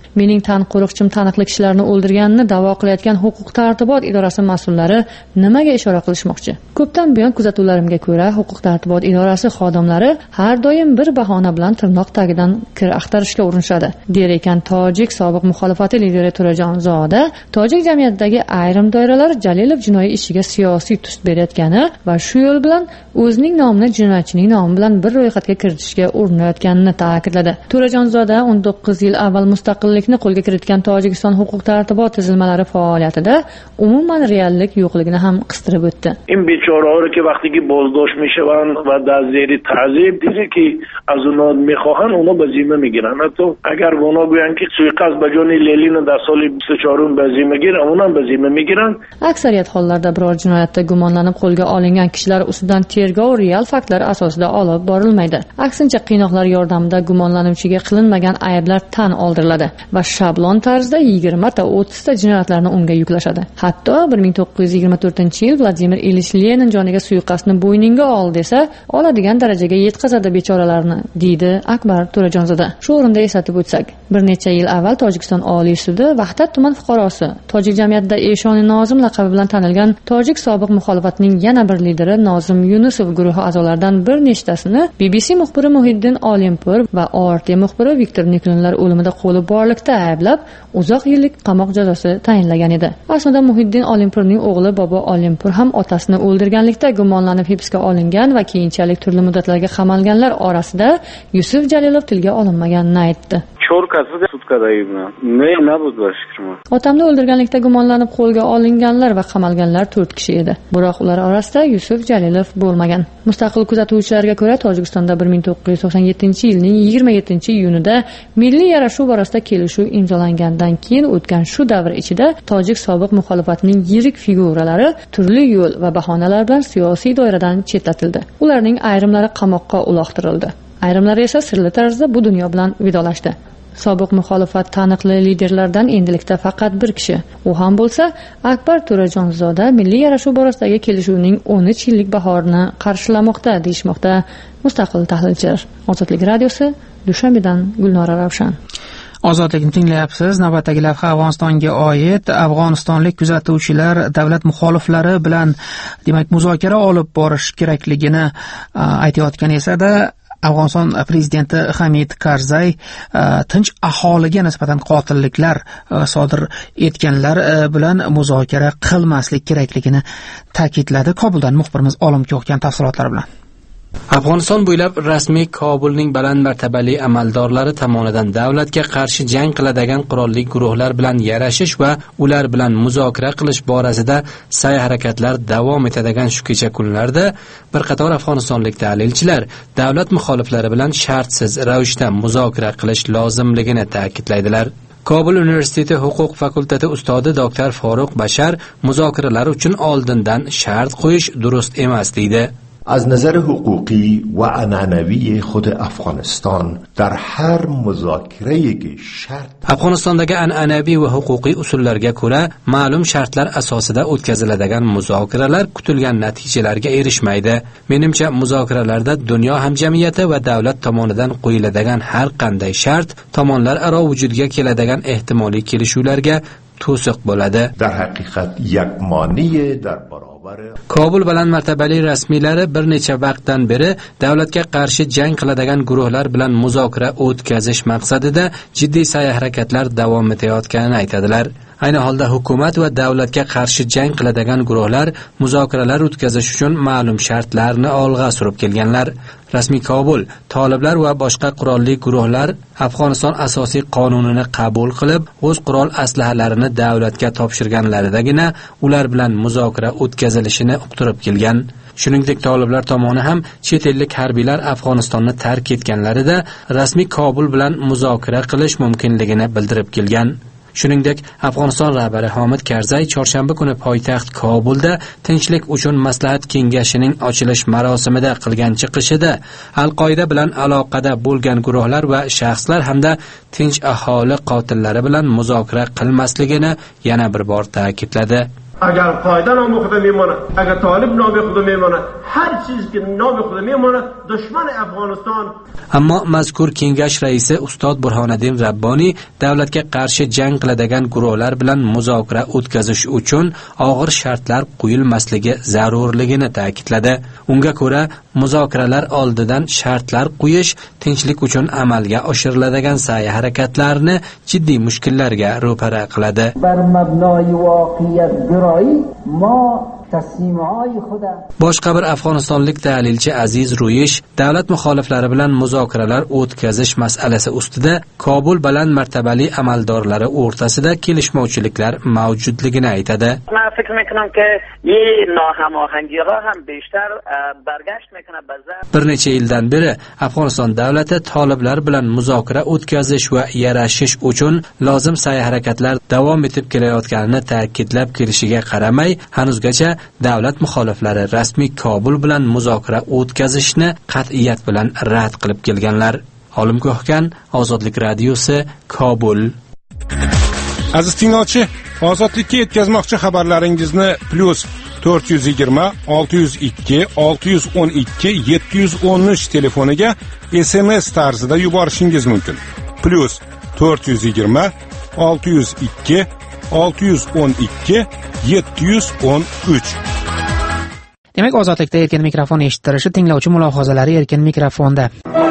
Mening tan qo'riqchim taniqli kishilarni o'ldirganini da'vo qilayotgan huquq tartibot idorasi mas'ullari nimaga ishora qilishmoqchi? Ko'pdan buyon kuzatuvlarimga ko'ra, huquq tartibot idorasi xodimlari har doim bir bahona bilan tirnoq tagidan kir axtarishga urinishadi, der ekan tojik sobiq muxolifati lideri Turajon Zoda. Tojik jamiyatidagi ayrim doiralar Jalilov jinoiy ishiga siyosiy tus berayotgani va shu yo'l bilan o'zining nomini jinoyatchining nomi bilan bir ro'yxatga kiritishga urinayotganini ta'kidladi. Turajon Zoda o'n to'qqiz yil avval mustaqillikni qo'lga kiritgan Tojikiston huquq tartibot tizilmalari faoliyatida umuman reallik yo'qligini ham qistirib o'tdi. این بیچاره‌ها که وقتی که بازداشت میشوند و در زیر تعذیب دیگه که از اونها میخواهن اونا به ذمه میگیرن. حتی اگر اونا گوین که suiqasd به جان لیلین در سال بیست و چهار به ذمه گیرن اونا به ذمه میگیرن. Aksariyat hollarda biror jinoyatda gumonlanib qo'lga olingan kishilar ustidan tergov real faktlar asosida olib borilmaydi. Aksincha qiynoqlar yordamida gumonlanuvchiga qilinmagan ayblar tan oldiriladi va shablon tarzda yigirma ta o'ttiz ta jinoyatlarni unga yuklashadi. Hatto bir ming to'qqiz yuz yigirma to'rtinchi yil Vladimir Ilich Lenin joniga suiqasdni bo'yningga ol desa, oladigan darajaga yetkazadi bechoralarni, deydi Akbar Turajonzoda. Shu o'rinda eslatib o'tsak, bir necha yil avval Tojikiston Oliy sudi Vahdat tuman fuqarosi, tojik jamiyatida Eshoni Nozim laqabi bilan tanilgan tojik sobiq muxolifatning yana bir lideri Nozim Yunusov guruhi a'zolaridan bir nechtasini B B C muxbiri Muhiddin Olimpur va O R T muxbiri Viktor Niklinlar o'limida qo'li borlikda ayblab, uzoq yillik qamoq jazosi tayinlagan edi. Aslida Muhiddin Olimpurning o'g'li Bobo Olimpur ham otasini o'ldirganlikda gumonlanib hibsga olingan va keyinchalik turli muddatlarga qamalganlar orasida Yusuf Jalilov tilga olinmaganini aytdi. Otamni o'ldirganlikda gumonlanib qo'lga olinganlar va qamalganlar to'rt kishi edi. Biroq ular orasida Yusuf Jalilov bo'lmagan. Mustaqil kuzatuvchilarga ko'ra, Tojikistonda bir ming to'qqiz yuz to'qson yettinchi yilning yigirma yettinchi iyunida milliy yarashuv borasida kelishuv imzolangandan keyin o'tgan shu davr ichida tojik sobiq muxolifatining yirik figuralari turli yo'l va bahonalar bilan siyosiy doiradan chetlatildi. Ularning ayrimlari qamoqqa uloqtirildi. Ayrimlari esa sirli tarzda bu dunyo bilan vidolashdi. Sobiq muxolifat taniqli liderlardan endilikda faqat bir kishi, u ham bo'lsa Akbar Turajonzoda milliy yarashuv borasidagi kelishuvning o'n uch yillik bahorini qarshilamoqda, deyishmoqda mustaqil tahlilchilar. Ozodlik radiosi, Dushanbedan Gulnora Ravshan. Ozodlikni tinglayapsiz. Navbatdagi lavha Afg'onistonga oid. Afg'onistonlik kuzatuvchilar davlat muxoliflari bilan demak muzokara olib borish kerakligini aytayotgan esa-da, Afg'oniston prezidenti Hamid Karzay tinch aholiga nisbatan qotilliklar sodir etganlar bilan muzokara qilmaslik kerakligini ta'kidladi. Kobuldan muxbirimiz Olimga o'tgan tafsilotlar bilan. Afg'oniston bo'ylab rasmiy Kobulning baland martabali amaldorlari tomonidan davlatga qarshi jang qiladigan qurolli guruhlar bilan yarashish va ular bilan muzokara qilish borasida sa'y-harakatlar davom etadigan shu kecha kunlarda bir qator afg'onistonlik tahlilchilar davlat muxoliflari bilan shartsiz ravishda muzokara qilish lozimligini ta'kidlaydilar. Kobul universiteti huquq fakulteti ustodi doktor Foruq Bashar muzokaralar uchun oldindan shart qo'yish durust emas deydi. از نظر حقوقی و عنعنوی خود افغانستان در هر مذاکره که شرط Afg'onistondagi an'anaviy va huquqiy usullarga ko'ra ma'lum shartlar asosida o'tkaziladigan muzokaralar kutilgan natijalarga erishmaydi. Menimcha muzokaralarda dunyo hamjamiyati va davlat tomonidan qo'yiladigan har qanday shart tomonlar aro vujudga keladigan ehtimoliy kelishuvlarga to'siq bo'ladi. در حقیقت یک مانع در Kobul baland martabali rasmiylari bir necha vaqtdan beri davlatga qarshi jang qiladigan guruhlar bilan muzokara o'tkazish maqsadida jiddiy sa'y-harakatlar davom etayotganini aytadilar. Ayni holda hukumat va davlatga qarshi jang qiladigan guruhlar muzokaralar o'tkazish uchun ma'lum shartlarni olg'a surib kelganlar. Rasmiy Kobul toliblar va boshqa qurolli guruhlar Afg'oniston asosiy qonunini qabul qilib, o'z qurol aslahalarini davlatga topshirganlaridagina ular bilan muzokara o'tkazilishini uqtirib kelgan. Shuningdek, toliblar tomoni ham chet ellik harbiylar Afg'onistonni tark etganlarida rasmiy Kobul bilan muzokara qilish mumkinligini bildirib kelgan. Shuningdek, Afg'oniston rahbari Hamid Karzay chorshanba kuni poytaxt Kobulda Tinchlik uchun maslahat kengashining ochilish marosimida qilgan chiqishida Al-Qoida bilan aloqada bo'lgan guruhlar va shaxslar hamda tinch aholi qotillari bilan muzokara qilmasligini yana bir bor ta'kidladi. اگر قاعده نام خود میماند، اگر طالب نام خود میماند، هر چیزی که نام خود میماند دشمن افغانستان. ammo mazkur kengash raisi ustod Burhoniddin Rabboniy davlatga qarshi jang qiladigan guruhlar bilan muzokara o'tkazish uchun og'ir shartlar qo'yilmasligi zarurligini ta'kidladi. Unga ko'ra, muzokaralar oldidan shartlar qo'yish tinchlik uchun amalga oshiriladigan sa'y-harakatlarni jiddiy mushkullarga ro'para qiladi. Boshqa bir afg'onistonlik tahlilchi Aziz Ruyish davlat muxoliflari bilan muzokaralar o'tkazish masalasi ustida Kobul baland martabali amaldorlari o'rtasida kelishmovchiliklar mavjudligini aytadi. من فکر میکنم که یه ناهماهنگی‌ها هم بیشتر برگشت میکنه به bir necha yildan beri Afg'oniston davlati toliblar bilan muzokara o'tkazish va yarashish uchun lozim sa'y-harakatlar davom etib kelayotganini ta'kidlab kelishiga qaramay, hanuzgacha davlat muxoliflari rasmiy Kobul bilan muzokara o'tkazishni qat'iyat bilan rad qilib kelganlar. Olimgohgan Ozodlik radiosi, Kobul. Aziz tinglovchi, ozodlikka yetkazmoqchi xabarlaringizni plus to'rt yuz yigirma olti yuz ikki olti yuz o'n ikki yetti yuz o'n uch telefoniga S M S tarzida yuborishingiz mumkin. plus to'rt yuz yigirma olti yuz ikki olti yuz o'n ikki yetti yuz o'n uch. Demak, ozodlikda erkin mikrofon eshittirishi, tinglovchi mulohazalari erkin mikrofonda.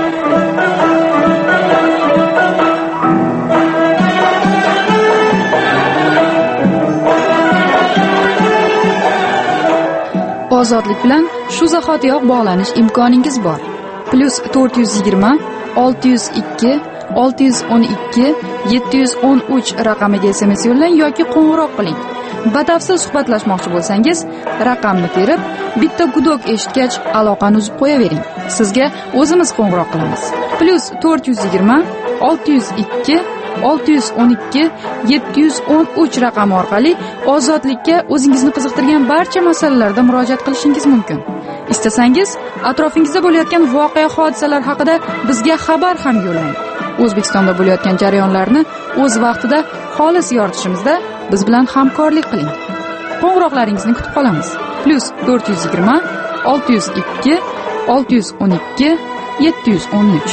Ozodlik bilan shu zahotiyoq bog'lanish imkoningiz bor. plus to'rt yuz yigirma olti yuz ikki olti yuz o'n ikki yetti yuz o'n uch raqamiga S M S yo'llang yoki qo'ng'iroq qiling. Batafsil suhbatlashmoqchi bo'lsangiz, raqamni terib, bitta gudok eshitgach aloqani uzib qo'yavering. Sizga o'zimiz qo'ng'iroq qilamiz. plus to'rt yuz yigirma olti yuz ikki olti yuz o'n ikki yetti yuz o'n uch raqami orqali ozodlikka o'zingizni qiziqtirgan barcha masalalarda murojaat qilishingiz mumkin. Istasangiz, atrofingizda bo'layotgan voqea hodisalar haqida bizga xabar ham yo'llang. O'zbekistonda bo'layotgan jarayonlarni o'z vaqtida xolis yoritishimizda biz bilan hamkorlik qiling. Qo'ng'iroqlaringizni kutib qolamiz. plus to'rt yuz yigirma olti yuz ikki olti yuz o'n ikki yetti yuz o'n uch.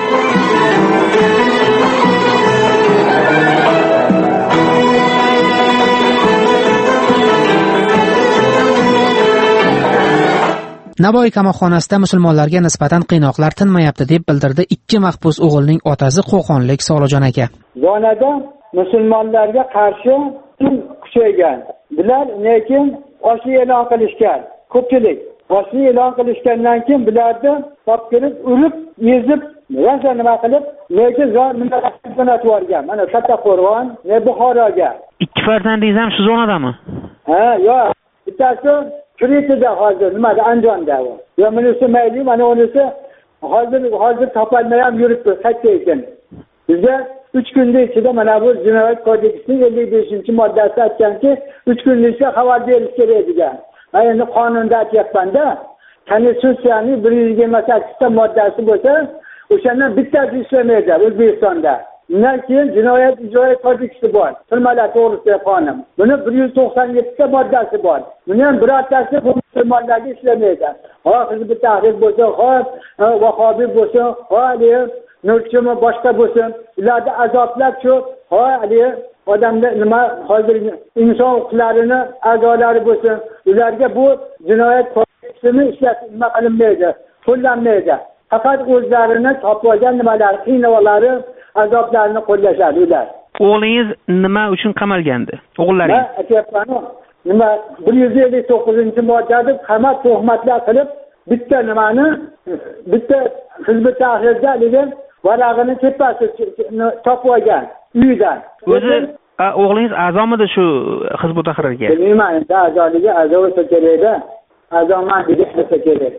Navoiy qamoqxonasida musulmonlarga nisbatan qiynoqlar tinmayapti deb bildirdi ikki mahbus o'g'ilning otasi Qo'qonlik Solijon aka. Zonada musulmonlarga qarshi kuchaygan. Bular lekin oshi e'lon qilishgan. Ko'pchilik oshi e'lon qilishgandan keyin bularni topkirib, urib, yezib, raza nima qilib, lekin zon nima qilib yuborgan. Mana Kattaqo'rg'on va Buxoroga. Ikki farzandingiz ham shu zonadami? Ha, yo'q. Bittasi Kuritida hozir nimada Andijonda u. Yo bunisi mayli, mana unisi hozir hozir topolmay ham yuribdi, qaytdi ekan. Bizga uch kunda ichida mana bu Jinoyat kodeksining ellik beshinchi moddasi aytganki, uch kunda ichida xabar berish kerak degan. Men endi qonunda aytyapman-da, Konstitutsiyaning bir yuz yigirma sakkizta moddasi bo'lsa, o'shandan bittasi ishlamaydi O'zbekistonda. Undan keyin Jinoyat ijro kodeksi bor. Firmalar to'g'risida qonun. Buni bir yuz to'qson yettita moddasi bor. Buni ham birortasi bu musulmonlarga ishlamaydi. Ha, Hizb Tahrir bo'lsa, xo'p, Vahobiy bo'lsa, hali Nurchimi boshqa bo'lsin, ularda azoblar shu, ha, hali odamlar nima hozir inson huquqlarini a'zolari bo'lsin, ularga bu jinoyat kodeksini ishlatib nima qilinmaydi, qo'llanmaydi. Faqat o'zlarini topib olgan nimalar, qiynoqlari, azoblarni qo'llashadi ular. O'g'lingiz nima uchun qamalgandi? O'g'illaringiz? Men aytyapman, nima bir yuz ellik to'qqizinchi moddada qamat tuhmatlar qilib, bitta nimani, bitta Hizb Tahrirda degan varag'ini tepasi topib olgan uyidan. O'zi o'g'lingiz a'zomidi shu Hizb Tahrirga? Bilmayman, endi a'zoligi a'zo bo'lsa kerak-da. A'zoman bo'lsa kerak.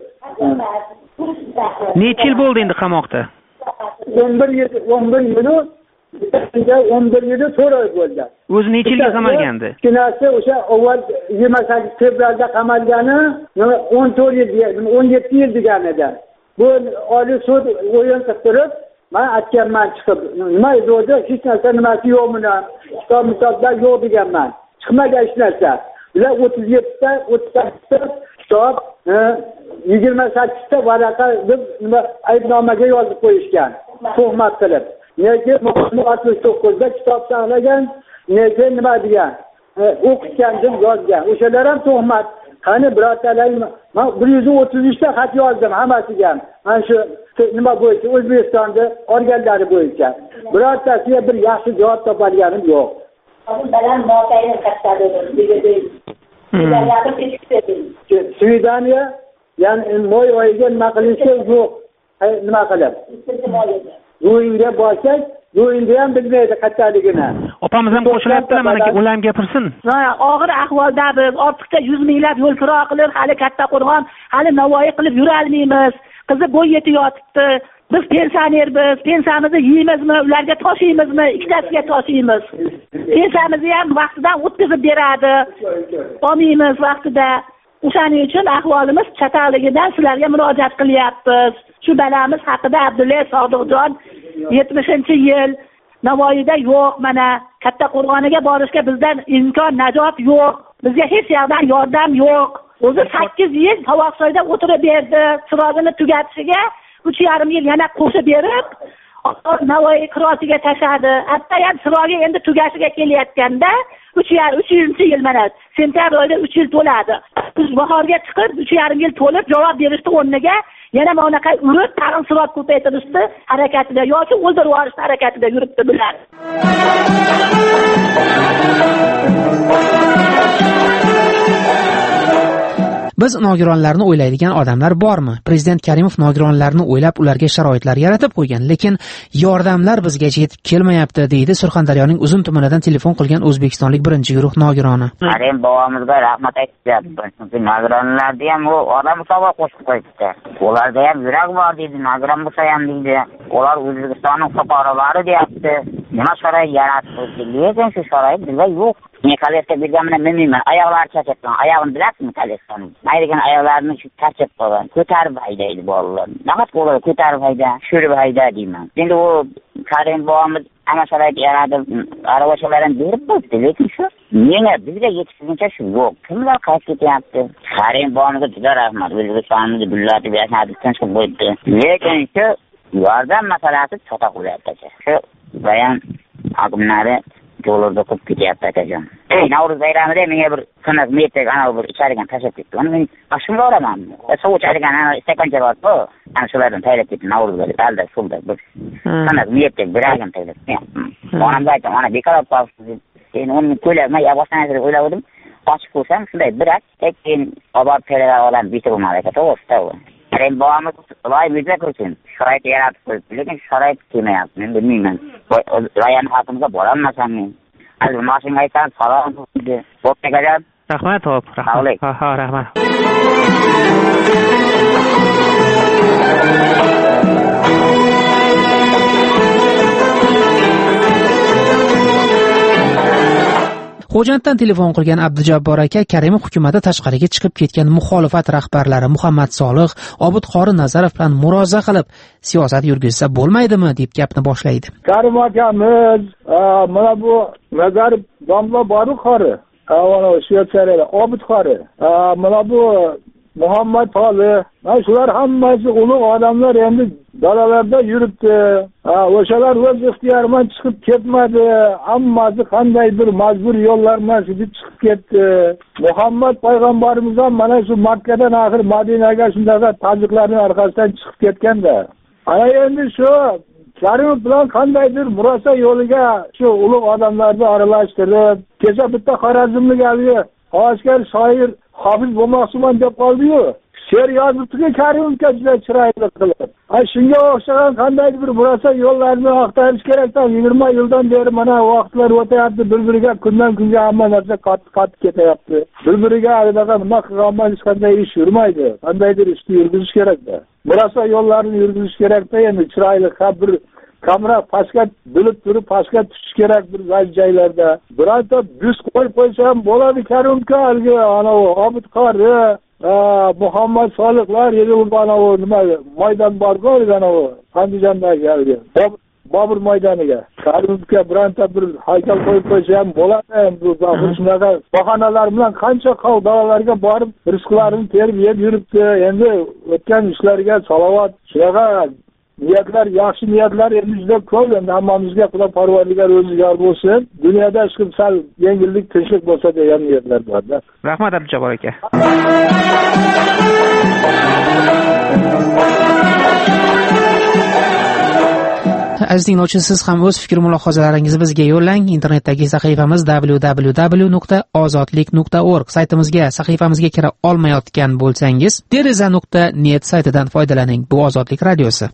Necha yil bo'ldi endi qamoqda? o'n bir yil, o'n bir yil, o'n bir yil to'rt oy bo'ldi. O'zi necha yilga qamalgandi? Ikkinasi o'sha avval yigirma sakkiz fevralda qamalgani, o'n to'rt yil, o'n yetti yil degan edi. Bu Oliy sud o'yin qilib turib, men aytganman chiqib, nima edi, hech narsa nimasi yo'qmi, kitob-kitoblar yo'q deganman. Chiqmagan hech narsa. ular o'ttiz yettita o'ttiz sakkizta kitob, yigirma sakkizta varaqa deb nima aybnomaga yozib qo'yishgan, tuhmat qilib. Lekin oltmish to'qqizda kitob saqlagan, lekin nima degan, o'qitgan deb yozgan. O'shalar ham tuhmat. Qani birotalar, men bir yuz o'ttiz uch ta xat yozdim hammasiga. Mana shu nima bo'yicha O'zbekistonda organlari bo'yicha. Birortasiga bir yaxshi javob topolganim yo'q. Baland moqayni kattadir. Swidaniya, ya'ni moy oyiga nima qilishi yo'q. Nima qilib? Yo'inga borsak, yo'inda ham bilmaydi qattiqligini. Opamiz ham qo'shilyaptilar, mana ular gapirsin. Og'ir ahvolda biz ortiqcha yuz minglab yo'l kira qilib, hali katta qo'rg'on, hali Navoiy qilib yura olmaymiz. Qizi bo'y yetib yotibdi. Biz pensionermiz, pensiyamizni yeymizmi, ularga toshaymizmi, ikkitasiga toshaymiz. Pensiyamizni ham vaqtidan o'tkazib beradi. Olmaymiz vaqtida. O'shaning uchun ahvolimiz chataqligidan sizlarga murojaat qilyapmiz. Shu balamiz haqida Abdulla Sodiqjon yetmishinchi yil Navoiyda yo'q, mana Katta Qo'rg'oniga borishga bizdan imkon, najot yo'q. Bizga hech yoqdan yordam yo'q. O'zi sakkiz yil Tovoqsoyda o'tirib berdi, chirog'ini tugatishiga uch yarim yil yana qo'shib berib, Navoiy kirosiga tashadi. Hatta ham chirog'i endi tugashiga kelayotganda uch yil mana sentabr oyida uch yil to'ladi. Biz bahorga chiqib uch yarim yil to'lib javob berishdi o'rniga yana mana bunaqa urib tag'in sirot ko'paytirishdi harakatida yoki o'ldirib yuborishdi harakatida yuribdi bular. Biz nogironlarni o'ylaydigan odamlar bormi? Prezident Karimov nogironlarni o'ylab ularga sharoitlar yaratib qo'ygan, lekin yordamlar bizgacha yetib kelmayapti, deydi Surxondaryoning Uzun tumanidan telefon qilgan o'zbekistonlik birinchi guruh nogironi. Karim bobomizga rahmat aytyapman. Chunki nogironlarga ham u odam hisobiga qo'shib qo'yibdi. Ularda ham yurak bor deydi, nogiron bo'lsa ham deydi. Ular O'zbekistonning fuqarolari deyapti. Nima sharoit yaratib qo'ydi? Lekin shu sharoit bizda yo'q. Men kollektiv bilganimni bilmayman. Oyoqlari charchatgan. Oyog'ini bilasizmi kollektivni? Mayligan oyoqlarini shu charchab qolgan. Ko'tarib haydaydi bolalar. Naqat qo'llar ko'tarib hayda, tushirib hayda deyman. Endi u Karim bobomiz ana sharoit yaratib, aravachalarni berib qo'ydi, lekin shu menga bizga yetishguncha shu yo'q. Kimlar qaytib ketyapti? Karim bobomizga juda rahmat. O'zbekistonimizni billatib yashadi, tinch qilib qo'ydi. Lekin shu yordam masalasi chota qo'yapti. Shu bayan hokimlari yo'llarda ko'p ketyapti akajon. Ey, Navro'z bayramida menga bir qanaq metek ana bir icharigan tashab ketdi. Uni men ashimga olaman. Sovuq icharigan ana stakancha bor-ku. Ana shulardan taylab ketdi Navro'zga. Dalda sulda bir qanaq metek biragim taylab. Onamga aytdim, ana bekor olib qolibsiz. Sen uni ko'ylagimni yabosdan o'yladim. Ochib qo'ysam shunday birak, keyin olib taylab olam bitib bo'lmadi aka. To'g'ri. Karim bobomiz loy bizga ko'rsin. Sharoit yaratib qo'ydi, lekin sharoit kelmayapti. Men bilmayman. Rayan hokimga borolmasam men. Hali mashina aytsan, salom dedi. Bo'pti akajon. Rahmat, hop. Rahmat. Ha, ha, rahmat. Xo'janddan telefon qilgan Abdujabbor aka Karimov hukumati tashqariga chiqib ketgan muxolifat rahbarlari Muhammad Solih, Obid Qori Nazarov bilan muroza qilib, siyosat yurgizsa bo'lmaydimi deb gapni boshlaydi. Karim akamiz, mana bu Nazarov domla boru qori, mana Shveysariyada Obid Qori, mana bu Muhammad Solih, mana shular hammasi ulug' odamlar endi dalalarda yuribdi. O'shalar o'z ixtiyoridan chiqib ketmadi. Hammasi qandaydir majbur yo'llardan chiqib ketdi. Muhammad payg'ambarimiz ham mana shu Makkadan oxir Madinaga shunday tajiklarning orqasidan chiqib ketganda. Ana endi shu Karimov bilan qandaydir murosa yo'liga shu ulug' odamlarni aralashtirib, kecha bitta Xorazmlik ali Oskar shoir hofiz bo'lmoqchiman deb qoldi-yu. She'r yozibdi Karimovga juda chiroyli qilib. Ay shunga o'xshagan qanday bir murosa yo'llarni axtarish kerakdan yigirma yildan beri mana vaqtlar o'tayapti, bir-biriga kundan kunga hamma narsa qatib ketyapti. Bir-biriga anaqa nima qilganman hech qanday ish yurmaydi. Qandaydir ishni yurgizish kerakda. Murosa yo'llarini yurgizish kerakda, endi chiroyli bir kamera pastga bilib turib pastga tushish kerak bir joylarda. Bironta bus qo'yib qo'ysa ham bo'ladi Karimovga, ana Obid Qori, Muhammad Solihlar yig'ilib ana nima maydon bor-ku, ana Andijondagi Bobur maydoniga. Karimga bironta bir haykal qo'yib qo'ysa ham bo'ladi. Bu shunaqa bahonalar bilan qancha qavdalarga borib rizqlarini terib yeb yuribdi. Endi o'tgan ishlariga salovat, shunaqa niyatlar, yaxshi niyatlar endi juda ko'p. Endi hammamizga Xudo Parvardigor o'zi yor bo'lsin. Dunyoda hech kim sal yengillik, tinchlik bo'lsa degan niyatlar bor-da. Rahmat Abdujabbar aka. Aziz tinglovchi, siz ham o'z fikr mulohazalaringizni bizga yo'llang. Internetdagi sahifamiz w w w nuqta ozodlik nuqta org saytimizga, sahifamizga kira olmayotgan bo'lsangiz, deraza nuqta net saytidan foydalaning. Bu Ozodlik radiosi.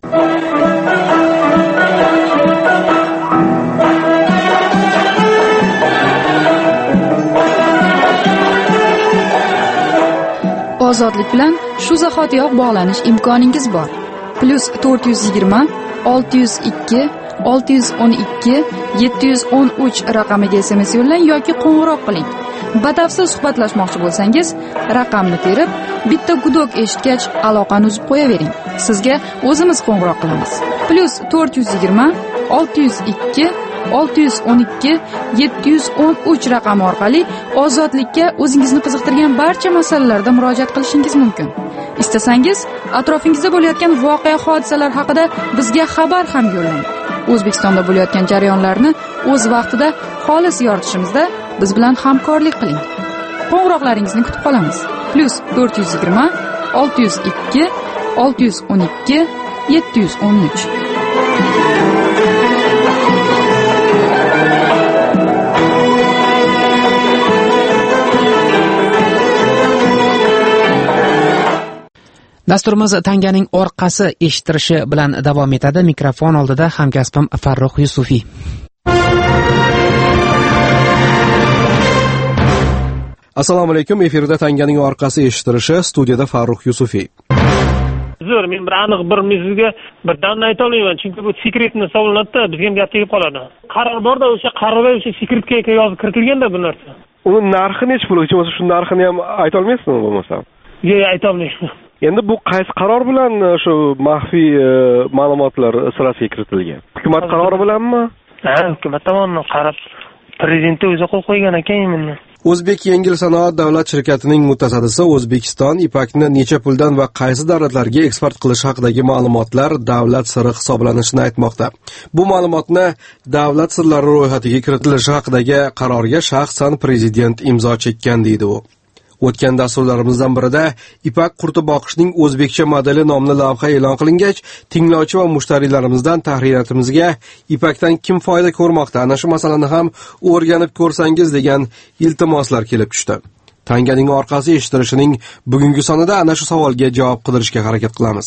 Ozodlik bilan shu zahotiyoq bog'lanish imkoningiz bor. Plus to'rt yuz yigirma olti yuz ikki olti yuz o'n ikki yetti yuz o'n uch raqamiga S M S yo'llang yoki qo'ng'iroq qiling. Batafsil suhbatlashmoqchi bo'lsangiz, raqamni terib, bitta gudok eshitgach aloqani uzib qo'yavering. Sizga o'zimiz qo'ng'iroq qilamiz. Plus to'rt yuz yigirma olti yuz ikki olti yuz o'n ikki yetti yuz o'n uch raqami orqali ozodlikka o'zingizni qiziqtirgan barcha masalalarda murojaat qilishingiz mumkin. Istasangiz, atrofingizda bo'layotgan voqea hodisalar haqida bizga xabar ham yo'llang. O'zbekistonda bo'layotgan jarayonlarni o'z vaqtida xolis yoritishimizda biz bilan hamkorlik qiling. Qo'ng'iroqlaringizni kutib qolamiz. Plus to'rt yuz yigirma olti yuz ikki olti yuz o'n ikki yetti yuz o'n uch. Dasturimiz tanganing orqasi eshittirishi bilan davom etadi. Mikrofon oldida hamkasbim Farruh Yusufiy. Assalomu alaykum. Efirda tanganing orqasi eshittirishi, studiyada Farruh Yusufiy. Zo'r, men bir aniq bir sizga birdan ayta olmayman, chunki bu sekretni hisoblanadi-da, bizga ham gap tegib qoladi. Qaror borda, o'sha qarorga o'sha sekretga yozib kiritilganda bu narsa. Uni narxi necha pul? O'sha shu narxini ham ayta olmaysizmi bo'lmasa? Yo'q, ayta olmayman. Endi bu qaysi qaror bilan shu maxfiy ma'lumotlar sirasiga kiritilgan? Hukumat qarori bilanmi? Ha, hukumat tomonidan qarab, prezident o'zi qo'l qo'ygan ekan menni. O'zbek yengil sanoat davlat shirkatining mutasaddisi O'zbekiston ipakni necha puldan va qaysi davlatlarga eksport qilish haqidagi ma'lumotlar davlat siri hisoblanishini aytmoqda. Bu ma'lumotni davlat sirlari ro'yxatiga kiritilishi haqidagi qarorga shaxsan prezident imzo chekkan deydi u. O'tgan dasturlarimizdan birida ipak qurti boqishning o'zbekcha modeli nomli lavha e'lon qilingach, tinglovchi va mushtarilarimizdan tahriyatimizga ipakdan kim foyda ko'rmoqda, ana shu masalani ham o'rganib ko'rsangiz degan iltimoslar kelib tushdi. Tanganing orqasi eshittirishining bugungi sonida ana shu savolga javob qidirishga harakat qilamiz.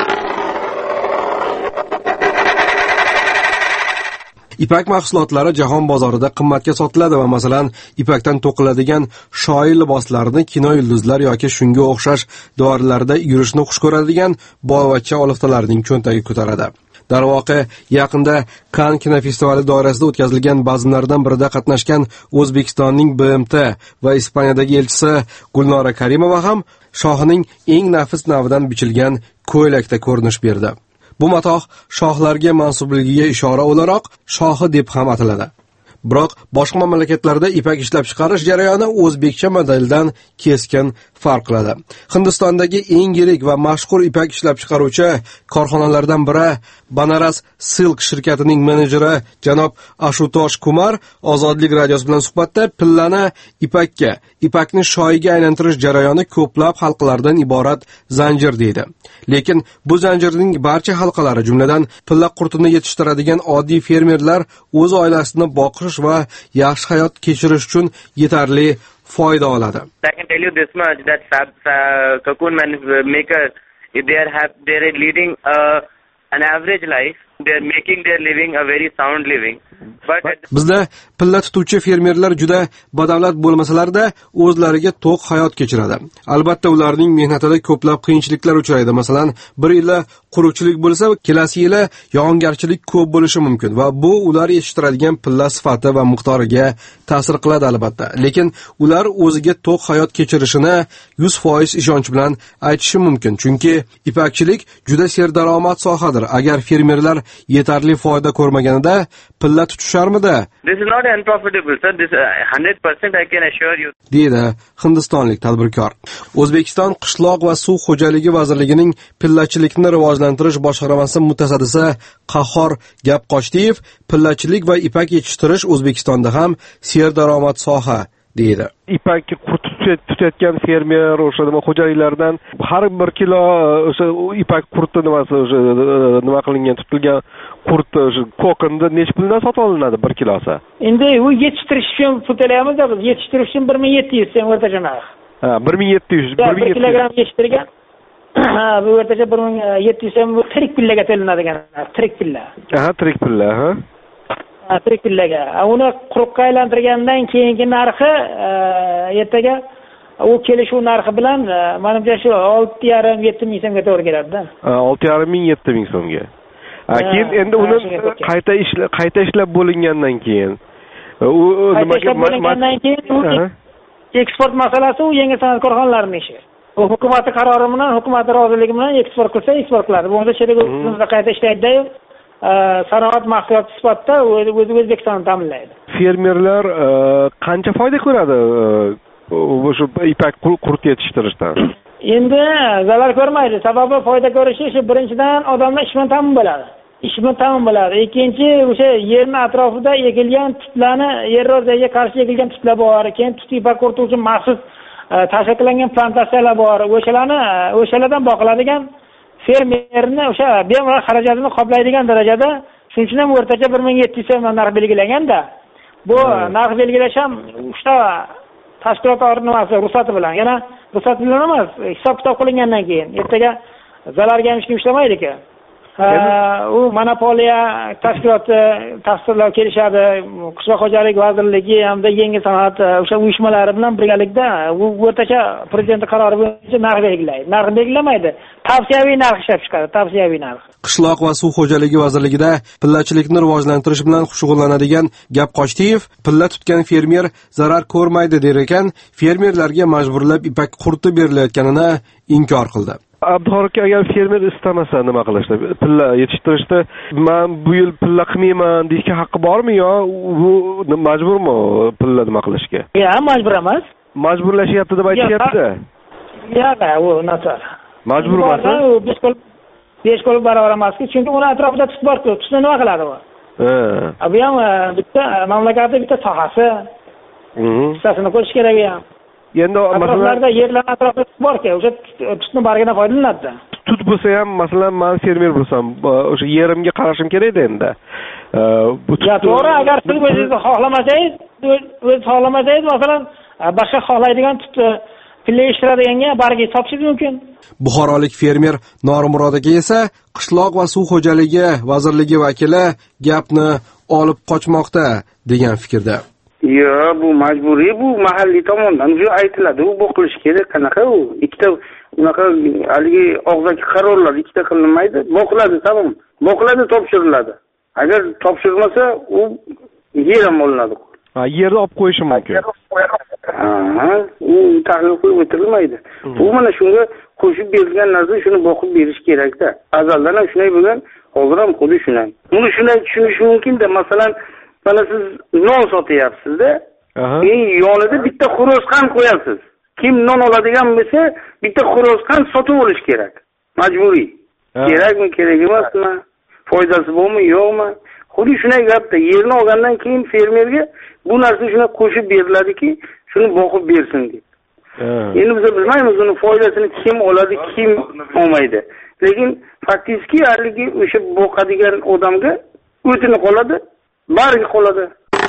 Ipak mahsulotlari jahon bozorida qimmatga sotiladi va masalan, ipakdan to'qiladigan shoyi liboslarni kino yulduzlar yoki shunga o'xshash doiralarda yurishni xush ko'radigan boyvachcha oliftalarning cho'ntagi ko'taradi. Darvoqe, yaqinda Kann kinofestivali doirasida o'tkazilgan bazmlardan birida qatnashgan O'zbekistonning B M T va Ispaniyadagi elchisi Gulnora Karimova ham shohining eng nafis navidan bichilgan ko'ylakda ko'rinish berdi. Bu matoh shohlarga mansubligiga ishora o'laroq shohi deb ham ataladi. Biroq boshqa mamlakatlarda ipak ishlab chiqarish jarayoni o'zbekcha modeldan keskin farq qiladi. Hindistondagi eng yirik va mashhur ipak ishlab chiqaruvchi korxonalardan biri Banaras Silk shirkatining menejeri janob Ashutosh Kumar Ozodlik radiosi bilan suhbatda pillani ipakka, ipakni shoyiga aylantirish jarayoni ko'plab halqalardan iborat zanjir deydi. Lekin bu zanjirning barcha halqalari, jumladan pilla qurtini yetishtiradigan oddiy fermerlar o'z oilasini boqish va yaxshi hayot kechirish uchun yetarli foyda oladi. I can tell you this much that fab, uh, cocoon maker, if they are have, they are leading uh, an average life, they are making their living a very sound living. But bizda pilla tutuvchi fermerlar juda badavlat bo'lmasalarda o'zlariga to'q hayot kechiradi. Albatta ularning mehnatida ko'plab qiyinchiliklar uchraydi. Masalan, bir yili quruvchilik bo'lsa, kelasi yili yog'ingarchilik ko'p bo'lishi mumkin va bu ular yetishtiradigan pilla sifati va miqdoriga ta'sir qiladi albatta. Lekin ular o'ziga to'q hayot kechirishini yuz foiz ishonch bilan aytishi mumkin, chunki ipakchilik juda serdaromad sohadir. Agar fermerlar yetarli foyda ko'rmaganida pilla tutisharmidi? This is not unprofitable, sir. This uh, one hundred percent I can assure you. Deydi hindistonlik tadbirkor. O'zbekiston qishloq va suv xo'jaligi vazirligining pillachilikni rivojlantirish boshqarmasi mutasaddisi Qahhor Gapqochdiyev pillachilik va ipak yetishtirish O'zbekistonda ham serdaromad soha deydi. Ipakni quritib tutayotgan fermer o'sha nima xo'jaliklardan har bir kilo o'sha ipak qurti nimasi o'sha nima qilingan tutilgan qurt o'sha ko'kinni necha puldan sotib olinadi bir kilosi? Endi u yetishtirish uchun putalayapmiz-da biz. Yetishtirish uchun bir ming yetti yuz so'm o'rtacha narx. Ha, bir ming yetti yuz. bir kilogramm yetishtirgan. Bu o'rtacha bir ming yetti yuz so'm tirik pillaga to'lanadigan narx, tirik pilla. Aha, tirik pilla, ha. tirik pillaga. Uni quruqqa aylantirgandan keyingi narxi ertaga u kelishuv narxi bilan menimcha shu olti yarim yetti ming so'mga to'g'ri keladi-da. olti yarim ming yetti ming so'mga. Keyin endi uni qayta ishlab qayta ishlab bo'lingandan keyin u nimaga bo'lingandan keyin eksport masalasi u yangi sanoat korxonalarining ishi. U hukumat qarori bilan, hukumat roziligi bilan eksport qilsa eksport qiladi. Bo'lmasa sherik o'zimizda qayta ishlaydi-da. Sanoat mahsuloti sifatida O'zbekistonni ta'minlaydi. Fermerlar qancha foyda ko'radi o'sha ipak qurt yetishtirishdan? Endi zarar ko'rmaydi. Sababi foyda ko'rishi shu birinchidan odamlar ish bilan ta'min bo'ladi. Ish bilan ta'min bo'ladi. Ikkinchi o'sha yerning atrofida ekilgan tutlarni, eroziyga qarshi ekilgan tutlar bor. Keyin tut ipak qurti uchun maxsus tashkillangan plantatsiyalar bor. O'shalarni o'shalardan boqiladigan fermerni o'sha bemalol xarajatini qoplaydigan darajada shuning uchun ham o'rtacha bir ming yetti yuz so'm narx belgilanganda. Bu narx belgilash ham uchta tashkilot nimasi ruxsati bilan, yana ruxsat bilan emas, hisob kitob qilingandan keyin ertaga zararga hech kim ishlamaydi-ku. U monopoliya tashkiloti tasdiqlab kelishadi, qishloq xo'jaligi vazirligi hamda yangi sanoat o'sha uyushmalari bilan birgalikda u o'rtacha prezident qarori bo'yicha narx belgilaydi. Narx belgilamaydi, tavsiyaviy narx ishlab chiqadi, tavsiyaviy narx. Qishloq va suv xo'jaligi vazirligida pillachilikni rivojlantirish bilan shug'ullanadigan Gapqochdiyev pilla tutgan fermer zarar ko'rmaydi der ekan, fermerlarga majburlab ipak qurti berilayotganini inkor qildi. Abduxor aka, agar fermer istamasa nima qilishdi? Pilla yetishtirishda men bu yil pilla qilmayman deyishga haqqi bormi yo u majburmi pilla nima qilishga? Yo'q, majbur emas. Majburlashyapti deb aytishyapti. Yo'q, u nasar. Majbur emas. U besh qo'l besh qo'l barobar emas-ku, chunki uni atrofida tut bor-ku, tutni nima qiladi u? Ha. Bu ham bitta mamlakatda bitta sohasi. Mhm. Sasini qo'yish kerak ham. Endi masalan yerlar atrofida tut bor-ku, o'sha tutni baridan foydalanadi. Tut bo'lsa ham, masalan, men fermer bo'lsam, o'sha yerimga qarashim kerak-da endi. Bu tut to'g'ri, agar siz o'zingiz xohlamasangiz, o'z xohlamasangiz, masalan, boshqa xohlaydigan tut pilla yetishtiradeganga bariga sotishingiz mumkin. Buxorolik fermer Normurod aka esa qishloq va suv xo'jaligi vazirligi vakili gapni olib qochmoqda degan fikrda. Yo'q, bu majburiy, bu mahalliy tomonidan shu aytiladi, u bo'qilish kerak. Qanaqa u? Ikkita unaqa haligi og'zaki qarorlar ikkita qilinmaydi. Bo'qiladi, tamom. Bo'qiladi, topshiriladi. Agar topshirilmasa, u yer ham olinadi. Ha, yerni olib qo'yishi mumkin. Ha, u tahlil qo'yib o'tirilmaydi. Bu mana shunga qo'shib berilgan narsa, shuni bo'qib berish kerak-da. Azaldan ham shunday bo'lgan, hozir ham xuddi shunday. Buni shunday tushunish mumkin-da, masalan, mana siz non sotyapsiz-da, keyin yonida bitta xo'roz qand qo'yasiz. Kim non oladigan bo'lsa, bitta xo'roz qand sotib olish kerak. Majburiy. Kerakmi, kerak emasmi? Foydasi bormi, yo'qmi? Xuddi shunday gapda, yerni olgandan keyin fermerga bu narsa shuna qo'shib beriladiki, shuni boqib bersin deb. Endi biz bilmaymiz uni foydasini kim oladi, kim olmaydi. Lekin faktiki haligi o'sha boqadigan odamga o'tini qoladi, bariga qoladi.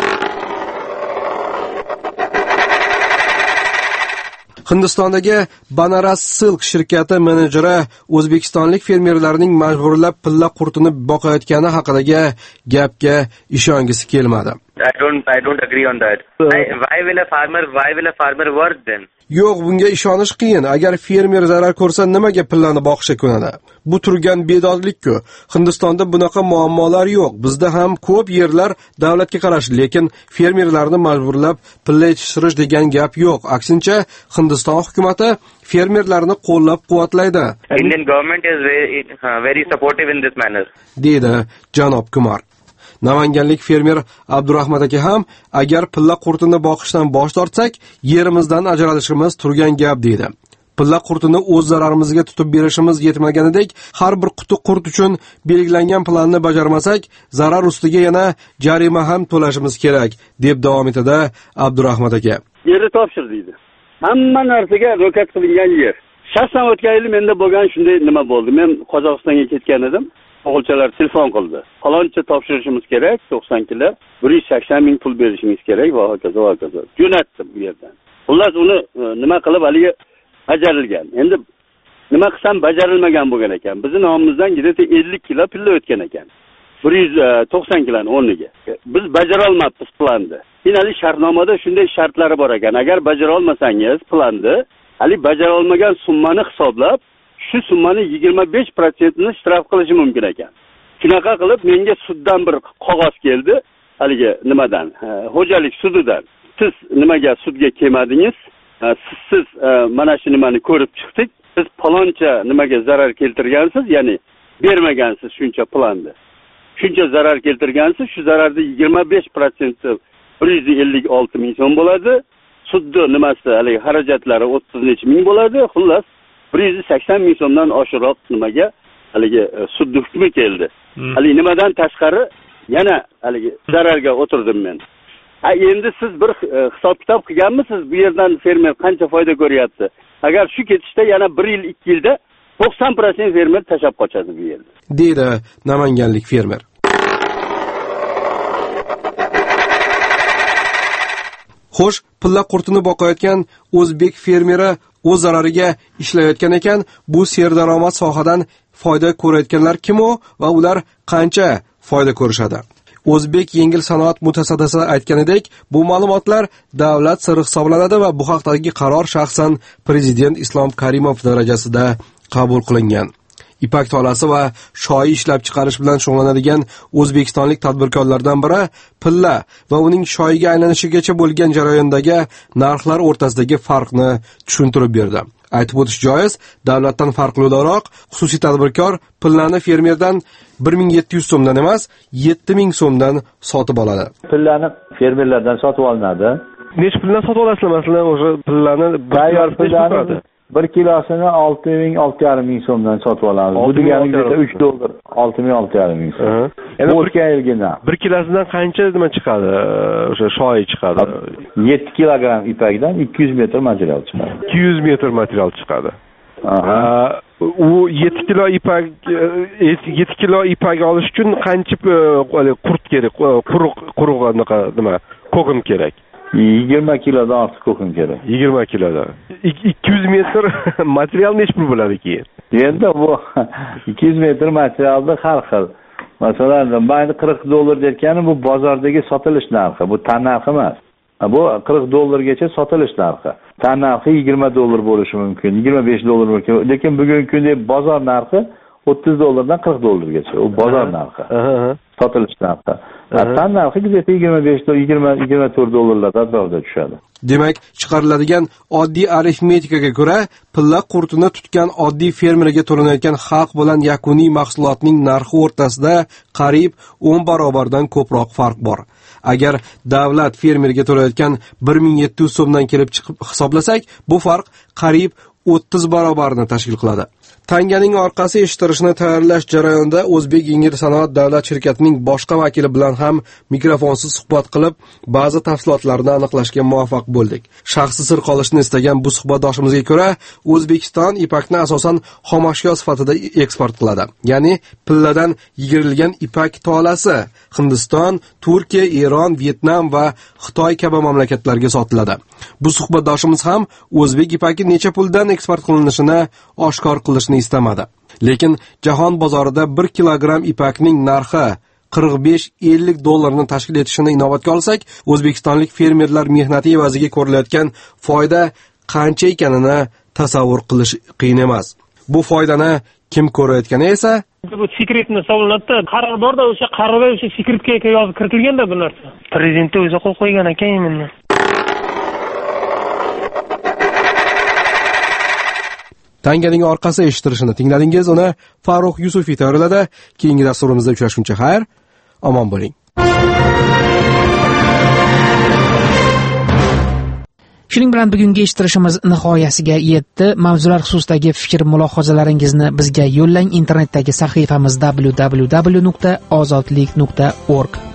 Hindistondagi Banaras Silk shirkati menejeri o'zbekistonlik fermerlarning majburlab pilla qurtini boqayotgani haqidagi gapga ishongisi kelmadi. I don't I don't agree on that. I, why will a farmer why will a farmer work then? Yo'q, bunga ishonish qiyin. Agar fermer zarar ko'rsa, nimaga pillani boqishga ko'nadi? Bu turgan bedodlik-ku. Hindistonda bunaqa muammolar yo'q. Bizda ham ko'p yerlar davlatga qarashli, lekin fermerlarni majburlab pilla yetishtirish degan gap yo'q. Aksincha, Hindiston hukumatı fermerlarni qo'llab-quvvatlaydi. Indian government is very, uh, very supportive in this manner. Deydi janob Kumar. Namanganlik fermer Abdurahmat aka ham agar pilla qurtini boqishdan bosh tortsak, yerimizdan ajralishimiz turgan gap deydi. Pilla qurtini o'z zararimizga tutib berishimiz yetmaganidek, har bir quti qurt uchun belgilangan planni bajarmasak, zarar ustiga yana jarima ham to'lashimiz kerak, deb davom etadi Abdurahmat aka. Yerni topshir deydi. Hamma narsaga ro'kat qilingan yer. Shaxsan o'tgan yil menda bo'lgan shunday nima bo'ldi. Men Qozog'istonga ketgan edim. O'g'ilchalar telefon qildi. Faloncha topshirishimiz kerak, to'qson kilo, bir yuz sakson ming pul berishingiz kerak va hokazo va hokazo. Jo'natdim bu yerdan. Xullas uni nima qilib haliga bajarilgan. Endi nima qilsam bajarilmagan bo'lgan ekan. Bizning nomimizdan gideta ellik kilo pilla o'tgan ekan. bir yuz to'qson kiloni o'rniga. Biz bajara olmabmiz planni. Finali shartnomada shunday shartlari bor ekan. Agar bajara olmasangiz planni, hali bajara olmagan summani hisoblab, shu summani yigirma besh foiz ni shtraf qilishi mumkin ekan. Shunaqa qilib menga suddan bir qog'oz keldi, haligi nimadan, xo'jalik sudidan. Siz nimaga sudga kelmadingiz? Siz mana shu nimani ko'rib chiqdik. Siz faloncha nimaga zarar keltirgansiz, ya'ni bermagansiz shuncha planni. Shuncha zarar keltirgansiz, shu zararning yigirma besh foiz bir yuz ellik olti ming so'm bo'ladi. Sudda nimasi, haligi xarajatlari o'ttiz necha ming bo'ladi. Xullas bir yuz sakson ming so'mdan oshiqroq nimaga haligi sud hukmi keldi. Hmm. Haligi nimadan tashqari yana haligi zararga o'tirdim men. Ha, endi siz bir hisob kitob qilganmisiz? Bu yerdan fermer qancha foyda ko'ryapti? Agar shu ketishda yana bir yil, ikki yilda to'qson foiz fermer tashab qochadi bu yerda. Deydi namanganlik fermer. Xo'sh, pilla qurtini boqayotgan o'zbek fermeri o'z zarariga ishlayotgan ekan, bu serdaromad sohadan foyda ko'rayotganlar kim o va ular qancha foyda ko'rishadi? O'zbek yengil sanoat mutasaddisi aytganidek, bu ma'lumotlar davlat siri hisoblanadi va bu haqdagi qaror shaxsan prezident Islom Karimov darajasida qabul qilingan. Ipak tolasi va shoyi ishlab chiqarish bilan shug'ullanadigan o'zbekistonlik tadbirkorlardan biri pilla va uning shoyiga aylanishigacha bo'lgan jarayondagi narxlar o'rtasidagi farqni tushuntirib berdi. Aytib o'tish joiz, davlatdan farqli o'laroq xususiy tadbirkor pillani fermerdan bir ming yetti yuz so'mdan emas, yetti ming so'mdan sotib oladi. Pillani fermerlardan sotib olinadi. Nech puldan sotib olasizlar masalan o'sha pillani? Tayyor pillani bir kilosini olti ming, olti yarim ming so'mdan sotib olamiz. Bu degani uch dollar, olti ming, olti yarim ming so'm. Endi o'tgan yilgina bir kilosidan qancha nima chiqadi? O'sha shoyi chiqadi. yetti kilogramm ipakdan ikki yuz metr material chiqadi. ikki yuz metr material chiqadi. Aha. U yetti kilo ipak yetti kilo ipak olish uchun qancha qurt kerak? Quruq quruq nima? Ko'kim kerak. yigirma kilodan ortiq ko'kim kerak. yigirma kilodan. ikki yuz metr material nech pul bo'ladi keyin? Endi bu ikki yuz metr materialda har xil. Masalan, mayli qirq dollar derkani bu bozordagi sotilish narxi, bu tan narxi emas. Bu qirq dollargacha sotilish narxi. Tan narxi yigirma dollar bo'lishi mumkin, yigirma besh dollar mumkin. Lekin bugungi kunda bozor narxi o'ttiz dollardan qirq dollargacha. U bozor narxi. Sotilish narxi. Tan narxi yigirma besh dollar, yigirma yigirma to'rt dollarlar atrofida tushadi. Demak, chiqariladigan oddiy arifmetikaga ko'ra, pilla qurtini tutgan oddiy fermerga to'lanayotgan haq bilan yakuniy mahsulotning narxi o'rtasida qariyb o'n barobardan ko'proq farq bor. Agar davlat fermerga to'layotgan bir ming yetti yuz so'mdan kelib chiqib hisoblasak, bu farq qariyb o'ttiz barobarni tashkil qiladi. Tanganing orqasi eshittirishni tayyorlash jarayonida O'zbek yengil sanoat davlat shirkatining boshqa vakili bilan ham mikrofonsiz suhbat qilib, ba'zi tafsilotlarni aniqlashga muvaffaq bo'ldik. Shaxsiy sir qolishni istagan bu suhbatdoshimizga ko'ra, O'zbekiston ipakni asosan xomashyo sifatida eksport qiladi. Ya'ni pilladan yigirilgan ipak tolasi Hindiston, Turkiya, Eron, Vyetnam va Xitoy kabi mamlakatlarga sotiladi. Bu suhbatdoshimiz ham o'zbek ipaki necha puldan eksport qilinishini oshkor qilishni istamadi. Lekin jahon bozorida bir kilogramm ipakning narxi qirq besh ellik dollarni tashkil etishini inobatga olsak, o'zbekistonlik fermerlar mehnati evaziga ko'rilayotgan foyda qancha ekanini tasavvur qilish qiyin emas. Bu foydani kim ko'rayotgani esa bu sekretni solinadi. Qaror borda, o'sha qarorga o'sha sekretga yozib kiritilganda bu narsa. Prezident o'zi qo'l qo'ygan ekan endi. Tanganing orqasi eshittirishini tingladingiz. Uni Farruh Yusufiy tayyorladi. Keyingi dasturimizda uchrashguncha xayr, omon bo'ling. Shuning bilan bugungi eshittirishimiz nihoyasiga yetdi. Mavzular xususidagi fikr mulohazalaringizni bizga yo'llang. Internetdagi sahifamiz w w w nuqta ozodlik nuqta org